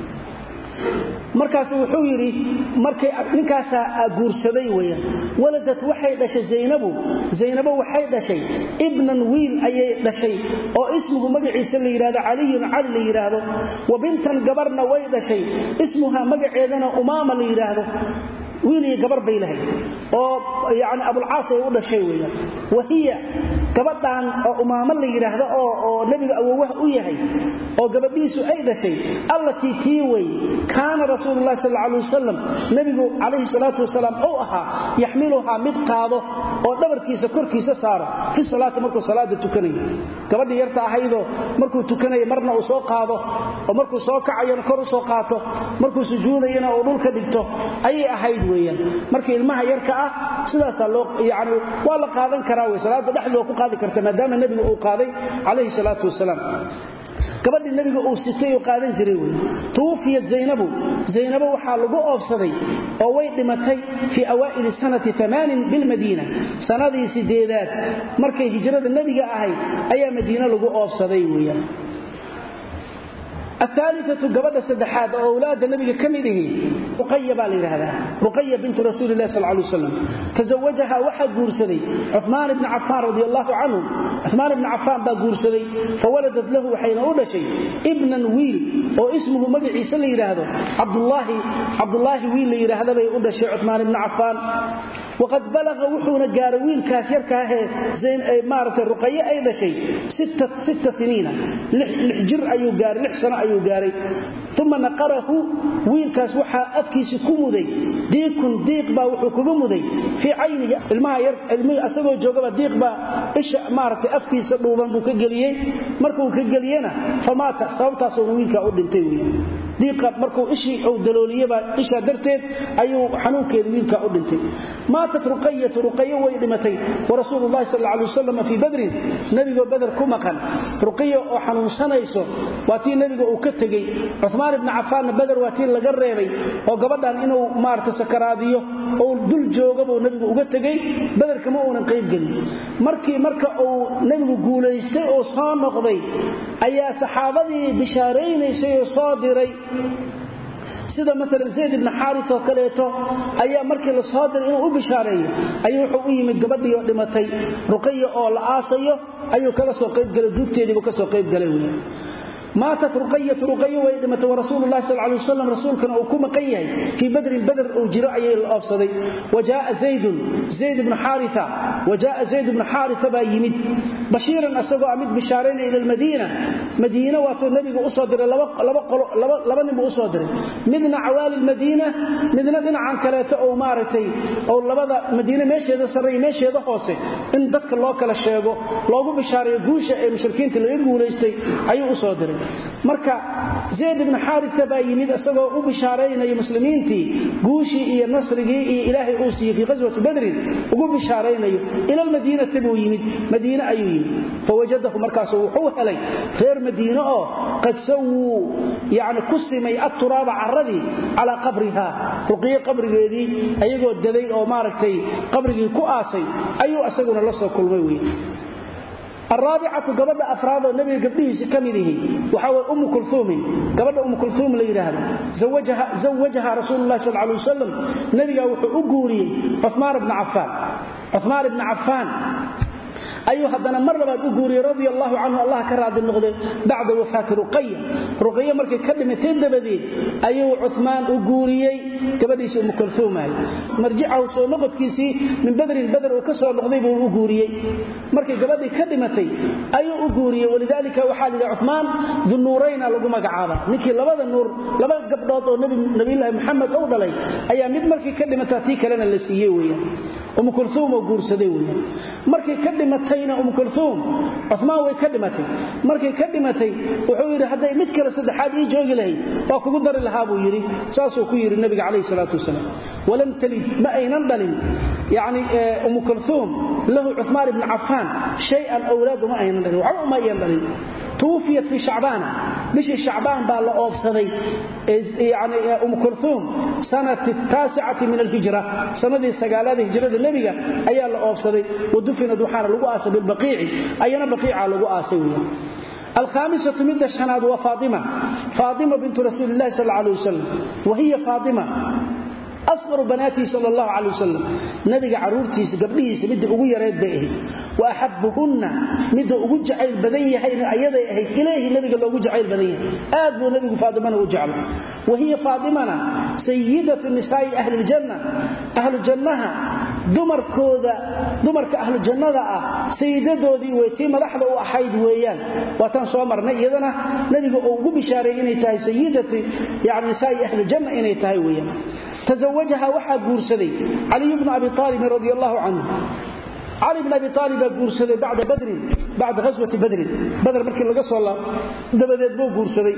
markaas wuxuu yiri markay ninkaas guursaday weeyaan waladat waxay dhashay Zaynab Zaynab waxay dhashay ibnan wiil ayay dhashay oo ismigu magaciisa la yiraahdo Ali Ali la yiraahdo wa bintan gabarna way dhashay ismuha magaceedana Umama la yiraahdo wiilii gabar bay lahayd oo yaani Abu al-Aas ay u dhashay weeyaan wahiya gabadhan oo Umama la yiraahdo oo oo nabiga awowah u yahay oo gabadhiisu ay dhashay allati tiiway kaana rasuulullaahi sallallahu alayhi wasallam nabigu alayhi salatu wasalam oo aha yaxmiluha mid qaado oo dhabarkiisa korkiisa saaro fi salaati markuu salaada tukanayo gabadhii yarta ahaydo markuu tukanayo marna uu soo qaado oo markuu soo kacayo kor u soo qaato markuu sujuudayna oo dhulka dhigto ayay ahayd weeyaan markii ilmaha yarka ah sidaas loo yaani waa la qaadan karaa way salaada dhaxloo ku qaadi karta maadaama nabigu uu qaaday alayhi salatu wasalam gabadhii nabiga uu sitay oo qaadan jiray way tuufiyad Zaynab Zaynab waxa lagu oofsaday oo way dhimatay fi awaa'il sanati thamanin bil Madina sanadii sideedaad markay hijrada nabiga ahay ayaa Madiina lagu oofsaday weeyaan الثالثة قبل السدحات أولاد النبي كمله رقية بالإرهادة رقية بنت رسول الله صلى الله عليه وسلم تزوجها واحد قرسلي عثمان بن عفان رضي الله عنه عثمان بن عفان بقرسلي فولدت له حين أول شيء ابنا ويل واسمه مدعي سلي إرهاده عبد الله عبد الله ويل إرهاده بيقول شيء عثمان بن عفان وقد بلغ وحونا قاروين كافير كاه زين مارة الرقية أيضا شيء ستة, ستة سنين لحجر أيو قاري لحسن أيو قاري ثم نقره وين كاس وحا أفكيس كمودي ديك ديق با وحو كمودي في عينه الماء يرك الماء أسوه جوغبا ديق با إيش مارة أفكيس دوبان بو كجليه مركو كجلينا فمات صوتا صوروين كأودنتي وين ديق مركو إشي أو دلولية با إيش درتين أيو حنوك وين كأودنتي ماتت رقية رقية ويدمتين ورسول الله صلى الله عليه وسلم في بدر نبي بدر كمقا رقية وحنون سنيسو واتي نبي وكتغي عثمان بن عفان بدر واتي لغا ريبay oo gabadhan inuu maarta sakaraadiyo oo dul joogabo nabigu uga tagay badar kama uunan qayb galin markii marka uu nabigu guuleystay oo soo noqday ayaa saxaabadii bishaareeyay oo soo diray sida mesela Zayd ibn Harith oo kaleeto ayaa markii la soo diray inuu u bishaareeyo ayuu wuxuu u yimid gabadhii oo dhimatay Ruqayya oo la aasayo ayuu kala soo qayb galay duugteedii uu ka soo qayb galay ماتت رقية رقية ويدمت ورسول الله صلى الله عليه وسلم رسول كان أكوم قيه في بدر بدر أو جرأي الأفصدي وجاء زيد زيد بن حارثة وجاء زيد بن حارثة بايمد بشيرا أسقوا عمد بشارين إلى المدينة مدينة واتو النبي بأصدر لبن بأصدر مدنا عوالي المدينة مدنا دنا عن كلاته أو مارتي أو لبدا مدينة ماشي هذا سري ماشي هذا خاصة إن دك الله كلا شيء لو بشارة جوشة المشركين اللي يقولوا يستي أي أصدر marka Zayd ibn Haritha baa yimid asagoo u bishaareynay muslimiintii guushii iyo nasrigii iyo Ilaahay uu siiyay fi qaswat Badr ugu bishaareynay ila Madiina tabuu yimid Madiina ayuu yimid fawajadahu markaas wuxuu helay reer madiina oo qad sawu yaani kusimay at-turaba aradi ala qabriha ruqiya qabrigeedii ayagoo daday oo maaragtay qabrigii ku aasay ayuu asaguna la soo kulmay weey الرابعة قبل أفراد النبي قبله كمله وحاول أم كلثوم قبل أم كلثوم ليرها زوجها زوجها رسول الله صلى الله عليه وسلم نبي أقوري عثمان بن عفان عثمان بن عفان أيها هذا مرة أقوري رضي الله عنه الله كراد النغضة بعد وفاة رقية رقية مركي كلمة تندبذي أيها عثمان أقوري قبل أم كلثوم مرجعه سو نقد كيسي من بدر البدر وكسر النغضة أقوري مركي قبل كلمتي أيها أقوري ولذلك وحال عثمان ذو النورين لقم قعابة نكي لبدا النور لبدا قبضات نبي, نبي الله محمد أوضلي أيها مد مركي كلمتاتيك لنا اللي سيئوية أم كلثوم وقور سديوية مركي كلمتين أم كلثوم عثمان ويكلمتي مركي كلمتي وحوير هذا متكر سدحاد إيه جوغ لهي وكو قدر الهابو يري ساسو كوير النبي عليه الصلاة والسلام ولم تلد ما أين نبلن يعني أم كلثوم له عثمان بن عفان شيئا أولاده ما أين نبلن وعلى ما أين نبلن توفيت في شعبان مش شعبان بالله أوفصدي يعني أم كلثوم سنة التاسعة من الهجرة سنة السقالات هجرة النبي أيها الله أوفصدي ودفن دوحان لقواسة بالبقيع أينا بقيع لقواسة الخامسة من الشناد وفاطمة فاطمة بنت رسول الله صلى الله عليه وسلم وهي فاطمة أصغر بناتي صلى الله عليه وسلم نبي عرورتي قبليه مد ugu yareed bay ahayd wa ahabbuhunna mid ugu jacayl badan yahay ayada ahayd ilaahi nabiga loogu jacayl badan yahay aad buu nabigu faadimana u jecel wahiya faadimana sayyidatu nisaa ahli aljanna ahli jannaha dumarkooda dumarka ahli jannada ah sayyidadoodii weeytii madaxda u ahayd weeyaan waatan soo marnay iyadana nabiga uu ugu bishaaray inay tahay sayyidatu yaani nisaa ahli janna inay tahay weeyaan تزوجها وحا قورسدي علي بن أبي طالب رضي الله عنه علي بن أبي طالب قورسدي بعد بدر بعد غزوة بدر بدر مركي لقى صلى الله دبدت بو قورسدي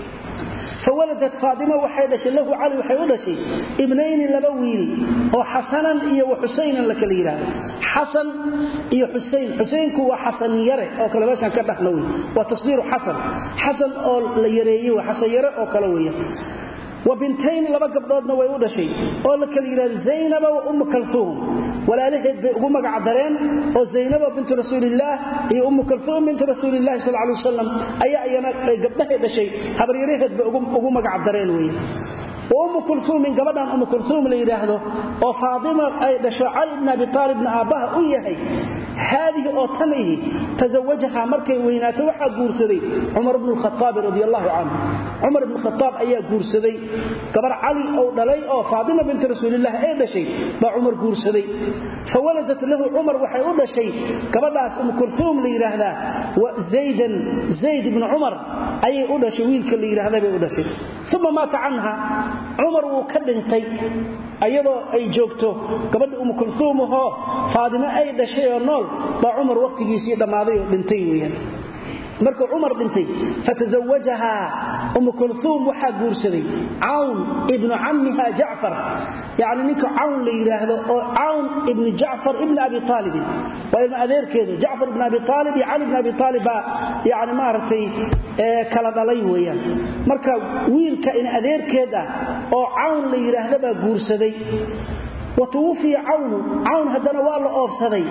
فولدت فاطمة وحيدش له علي وحيدش ابنين لبويل وحسنا إيا وحسينا لك ليلا حسن إيا حسين حسين كو حسن يري أو كلماشا كبه نوي وتصدير حسن حسن أو ليري وحسن يري أو كلوية وبنتين لما قبضنا ويودا شيء قال لك زينب وأم كلثوم ولا لهد بأم عبدالين وزينب بنت رسول الله هي أم كلثوم بنت رسول الله صلى الله عليه وسلم أي أيام قبضنا هذا شيء خبر يريد بأم عبدالين ويه وأم كلثوم من قبضها أم كلثوم اللي يراهده وفاطمة دشو علي بن أبي طالب بن أباها أيهي هذه أوتنه تزوجها مركي ويناته وحا قورسدي عمر بن الخطاب رضي الله عنه عمر بن الخطاب أيها قورسدي كبر علي أو دلي أو فاطمة بنت رسول الله أيضا شيء بعمر قورسدي فولدت له عمر وحي أولا شيء كبر أم كلثوم اللي يراهده وزيدا زيد بن عمر أي أولا شويل كاللي يراهده بأولا شيء ثم مات عنها عمر وكدنتي أيضا أي جوكته كبر أم كلثوم وهو فاطمة أيضا شيء نول با عمر وقتgiisii dhamaaday oo dhintay weeyaan marka Umar dhintay fatazawwajaha Umm Kulthum waxa guursaday Aun ibn ammiha Ja'far yaani ninka Aun la yiraahdo oo Aun ibn Ja'far ibn Abi Talib waa ibn adeerkeedu Ja'far ibn Abi Talib iyo Ali ibn Abi Talib yaani maartay ee kala dhalay weeyaan marka wiilka in adeerkeeda oo Aun la yiraahdo ba guursaday وتوفي عون عون هدنا والله أوفصدي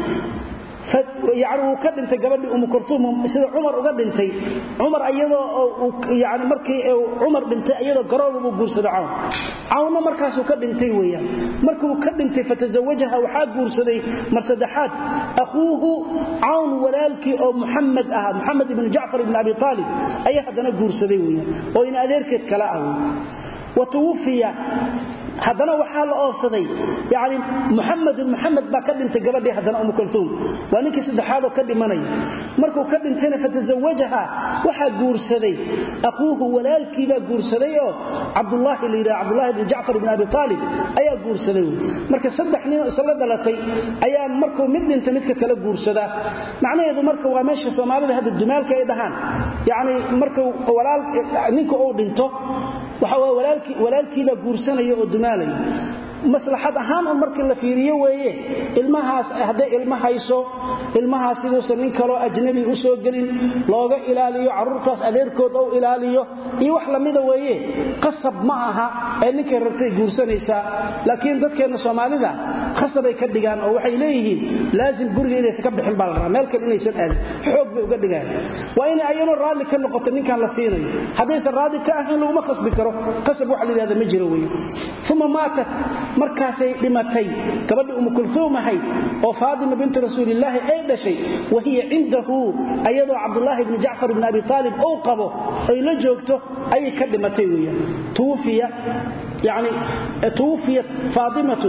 يعني وكدنت قبل أم كلثوم سيد عمر وكدنتي عمر أيضا يعني مركي عمر بنت أيضا قرار وقرصد عون عون مركز وكدنتي ويا مركي وكدنتي فتزوجها وحاد قرصدي مرسدحات أخوه عون ولالك أو محمد أها محمد بن جعفر بن أبي طالب أي هدنا قرصدي ويا وإن أذيرك كلاءه وتوفي haddana waxa la oofsaday yaani Muhammad Muhammad ba ka dhintay gabadhii haddana Umm Kulthum waa ninkii saddexaad oo ka dhimanay markuu ka dhintayna fatazawajaha waxa guursaday aquuhu walaalkii ba guursaday oo Abdullah ilaa Abdullah ibn Ja'far ibn Abi Talib ayaa guursaday marka saddex nin isla dhalatay ayaa markuu mid dhintay midka kale guursada macnaheedu marka waa meesha Soomaalida hadda dumaalka ay dhahaan yaani markuu walaal ninka uu dhinto waxa waa walaalkii walaalkii la guursanayo oo dumaalay maslaxad ahaan markii la fiiriyo weeye ilmo ilmahaas haday ilmahayso ilmahaas sidoo nin kale ajnabi u soo galin looga ilaaliyo carruurtaas adeerkood oo ilaaliyo iyo wax lamida weeye qasab ma aha ee ninkay rabtay guursanaysa laakiin dadkeena Soomaalida qasab ay ka dhigaan oo waxay leeyihiin laazim guriga inay ka bixin bal meel kale inaysan aadin xoog bay uga dhigaan waa in ayano raali ka noqoto ninkan la siinayo hadaysan raali ka ahayn lagu qasbi karo qasab wax la yiraahdo ma jiro weeye thumma maatat markaasay dhimatay gabadha umm kulthum ahay oo faadima bint rasuulillah ay dhashay wahiya indahu ayadoo abdullah ibn jaafar ibn abi talib oo qabo ay la joogto ay ka dhimatay weeye tuufiya يعني توفيت فاطمة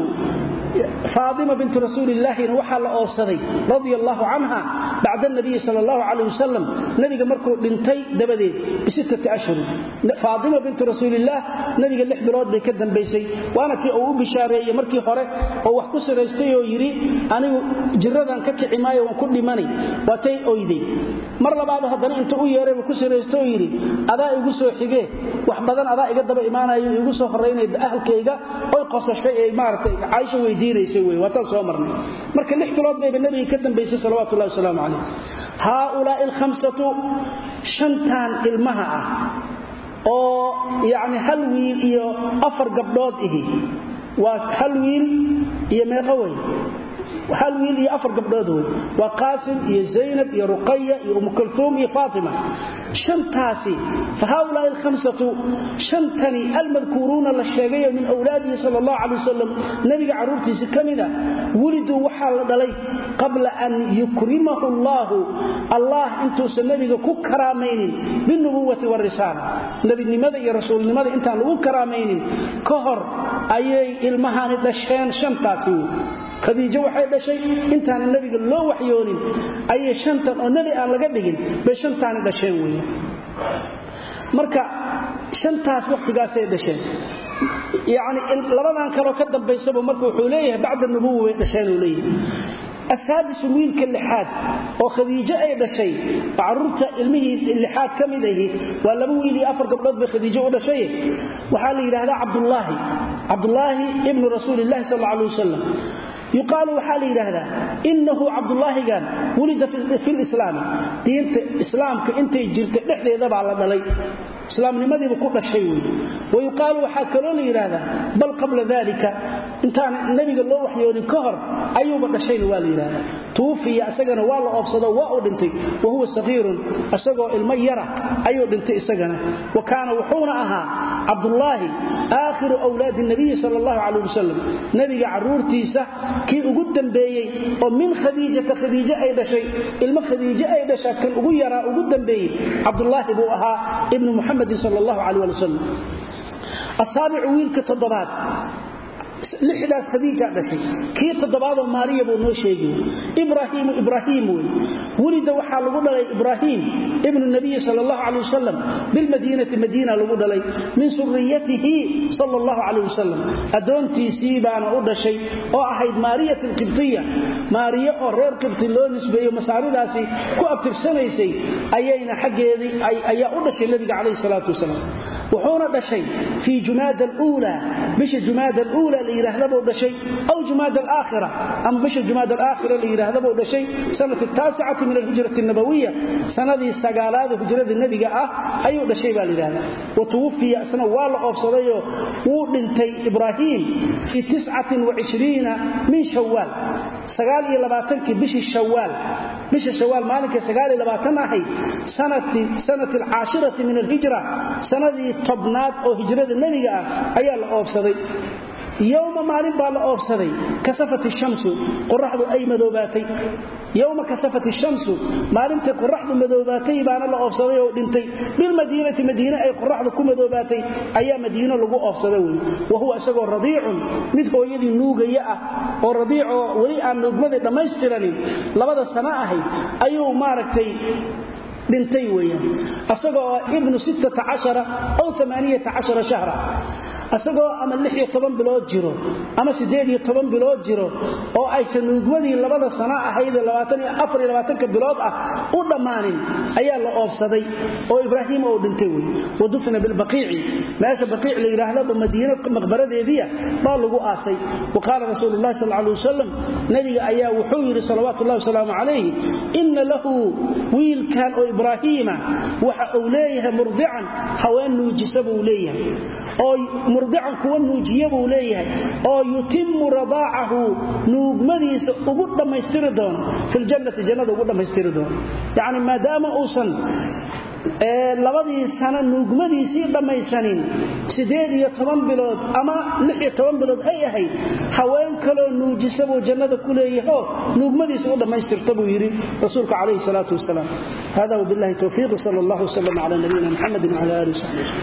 فاطمة بنت رسول الله وحا لا اوسدي رضي الله عنها بعد النبي صلى الله عليه وسلم نبي مركو دنتي دبديد بستة اشهر فاطمة بنت رسول الله نبي لix bilood bay ka dambeysay waana tii uu bishaareeyay markii hore oo wax ku sareystay oo yiri anigu jiradan ka kicimaayo waan ku dhimanay waatay oyday mar labaad haddana inta uu yeeray ku sareystay oo yiri adaa igu soo xigee wax badan adaa iga daba imaanayo igu soo horeynay ahlkayga oo qosashay ay maartay Aisha weydiinaysay way wata soo marnay marka lix bilood bay nabiga ka dambeysay sallallahu alayhi wasallam haula il khamsatu shantan ilmaha ah oo yaani hal wiil iyo afar gabdhood ihi waa hal wiil iyo meeqa way hal wiil iyo afar gabdhood way waa Qaasim iyo Zaynab iyo Ruqayya iyo Umm Kulthum iyo Fatima shantaasi fahaula il khamsatu shantani almadhkuruna la sheegay min awlaadihi sallallahu alayhi wasallam nabiga caruurtiisa kamida walidu waxa la dhalay qabla an yukrimahu Allah Allah intuu nabiga ku karaamaynin binubuwati war risala nabinimada iyo rasuulnimada intaan lagu karaamaynin ka hor ayay ilmahaani dhasheen shantaasi khadiija waxay dhashay intaan nabiga loo waxyoonin ay shantan oo nabi aan laga dhigin bay shantan dhasheen weey marka shantaas waqtigaas ay dhasheen yaani labadan kale ka dambeysaba markuu wuxuu leeyahay bacda nubuwwa way dhasheen uu leeyahay السادس ويل كلحاد وخديجة أي بشيء عررت علمه اللحاد كمده ولا ويلي أفر قبلت بخديجة ولا شيء وحالي هذا عبد الله عبد الله ابن رسول الله صلى الله عليه وسلم يقال وحالي هذا إنه عبد الله قال ولد في الإسلام دينت إسلام كأنت جرت نحن يذهب على ذلك إسلام لماذا بكل شيء ويقال وحاكلون إرادة بل قبل ذلك انت النبي قال له وحيوني كهر أيوب الشيء والإرادة توفي أسجن والله أبصد وأودنتي وهو صغير أسجن الميرة أيوب انتي أسجن وكان وحونها عبد الله آخر أولاد النبي صلى الله عليه وسلم نبي عرور تيسة كي أقدم بيي ومن خديجة خديجة أيضا شيء الم خديجة أيضا شيء كان أغير أقدم بيي عبد الله بوأها ابن محمد صلى الله عليه وسلم السابع ويلك تضبات لحداث خديجة دشي كي تضباط ماريا بو نو شيغي ابراهيم ابراهيم ولد وحا لو دلay ابراهيم ابن النبي صلى الله عليه وسلم بالمدينه مدينه لو دلay من سريته صلى الله عليه وسلم ادونتي سيبان او دشي او احيد ماريا القبطيه ماريا او reer qibti loo nisbeeyo masaaridaasi ku abtirsanaysay ayayna xageedii ay ayaa u dhashay nabiga kaleey salaatu wasalaam wuxuuna dhashay fi jumada al-ula bish jumada al-ula يرهدبو دشي او جماد الاخره ام بش جماد الاخره اللي يرهدبو دشي سنه التاسعه من الهجره النبويه سنه سغالاد هجره النبي اه ايو دشي با ليراهدا وتوفي سنه ولا اوبسدايو و دنتي ابراهيم في تسعة وعشرين من شوال سغال iyo labaatan بش شوال بش شوال مالك سغال iyo labaatan ahay sanati sanati العاشره من الهجره سنه طبنات او هجره النبي اه ayaa la oobsaday يوم مالين با لا اوفسداي كسفت الشمس قرحد اي مدوباتي يوم كسفت الشمس مالنت قرحد مدوباتي بانا لا اوفسداي او دنتي بالمدينه مدينه اي قرحد كمدوباتي ايا مدينه لو اوفسداي وهو اسغو رضيع mid hooyadii nuugaya ah oo radiico wali aan nuugmada dhameystirani labada sano ahay ayuu maaragtay dhintay weeyaan asagoo ibn ستة عشر او ثمانية عشر شهرا asagoo ama lix iyo toban bilood jiro ama siddeed iyo toban bilood jiro oo aysan nuugmadii labada sano ahayd labaatan iyo afar iyo labaatan ka bilood ah u dhamaanin ayaa la oofsaday oo Ibraahim oo dhintay way wadufna bil baqiici meesha baqiic la yiraahdo Madiina maqbaradeediya baa lagu aasay waqala rasuulullaahi sallallahu alayhi wasallam nabiga ayaa wuxuu yiri salawaatullaahi wasalaamu alayhi inna lahu wiil kan oo Ibraahim waxa uu leeyahay murdican haween nuujisabuu leeyahay oo murdican kuwa nuujiyabuu leeyahay oo yutimmu radaahu nuugmadiisa ugu dhamaystiri doon fil jannati jannada ugu dhamaystiri doon yaani maadaama uusan ee labadii sano nuugmadiisii dhamaysanin siddeed iyo toban bilood ama lix iyo toban bilood ay ahayd haween kale nuujisabuu jannada ku leeyahay nuugmadiisa u dhamaystirta buu yiri rasuulka kaleey salaatu wasalaam hada wabillahi tawfiiq sallallahu alayhi wa sallam ala nabiyina muhammad wa ala alihi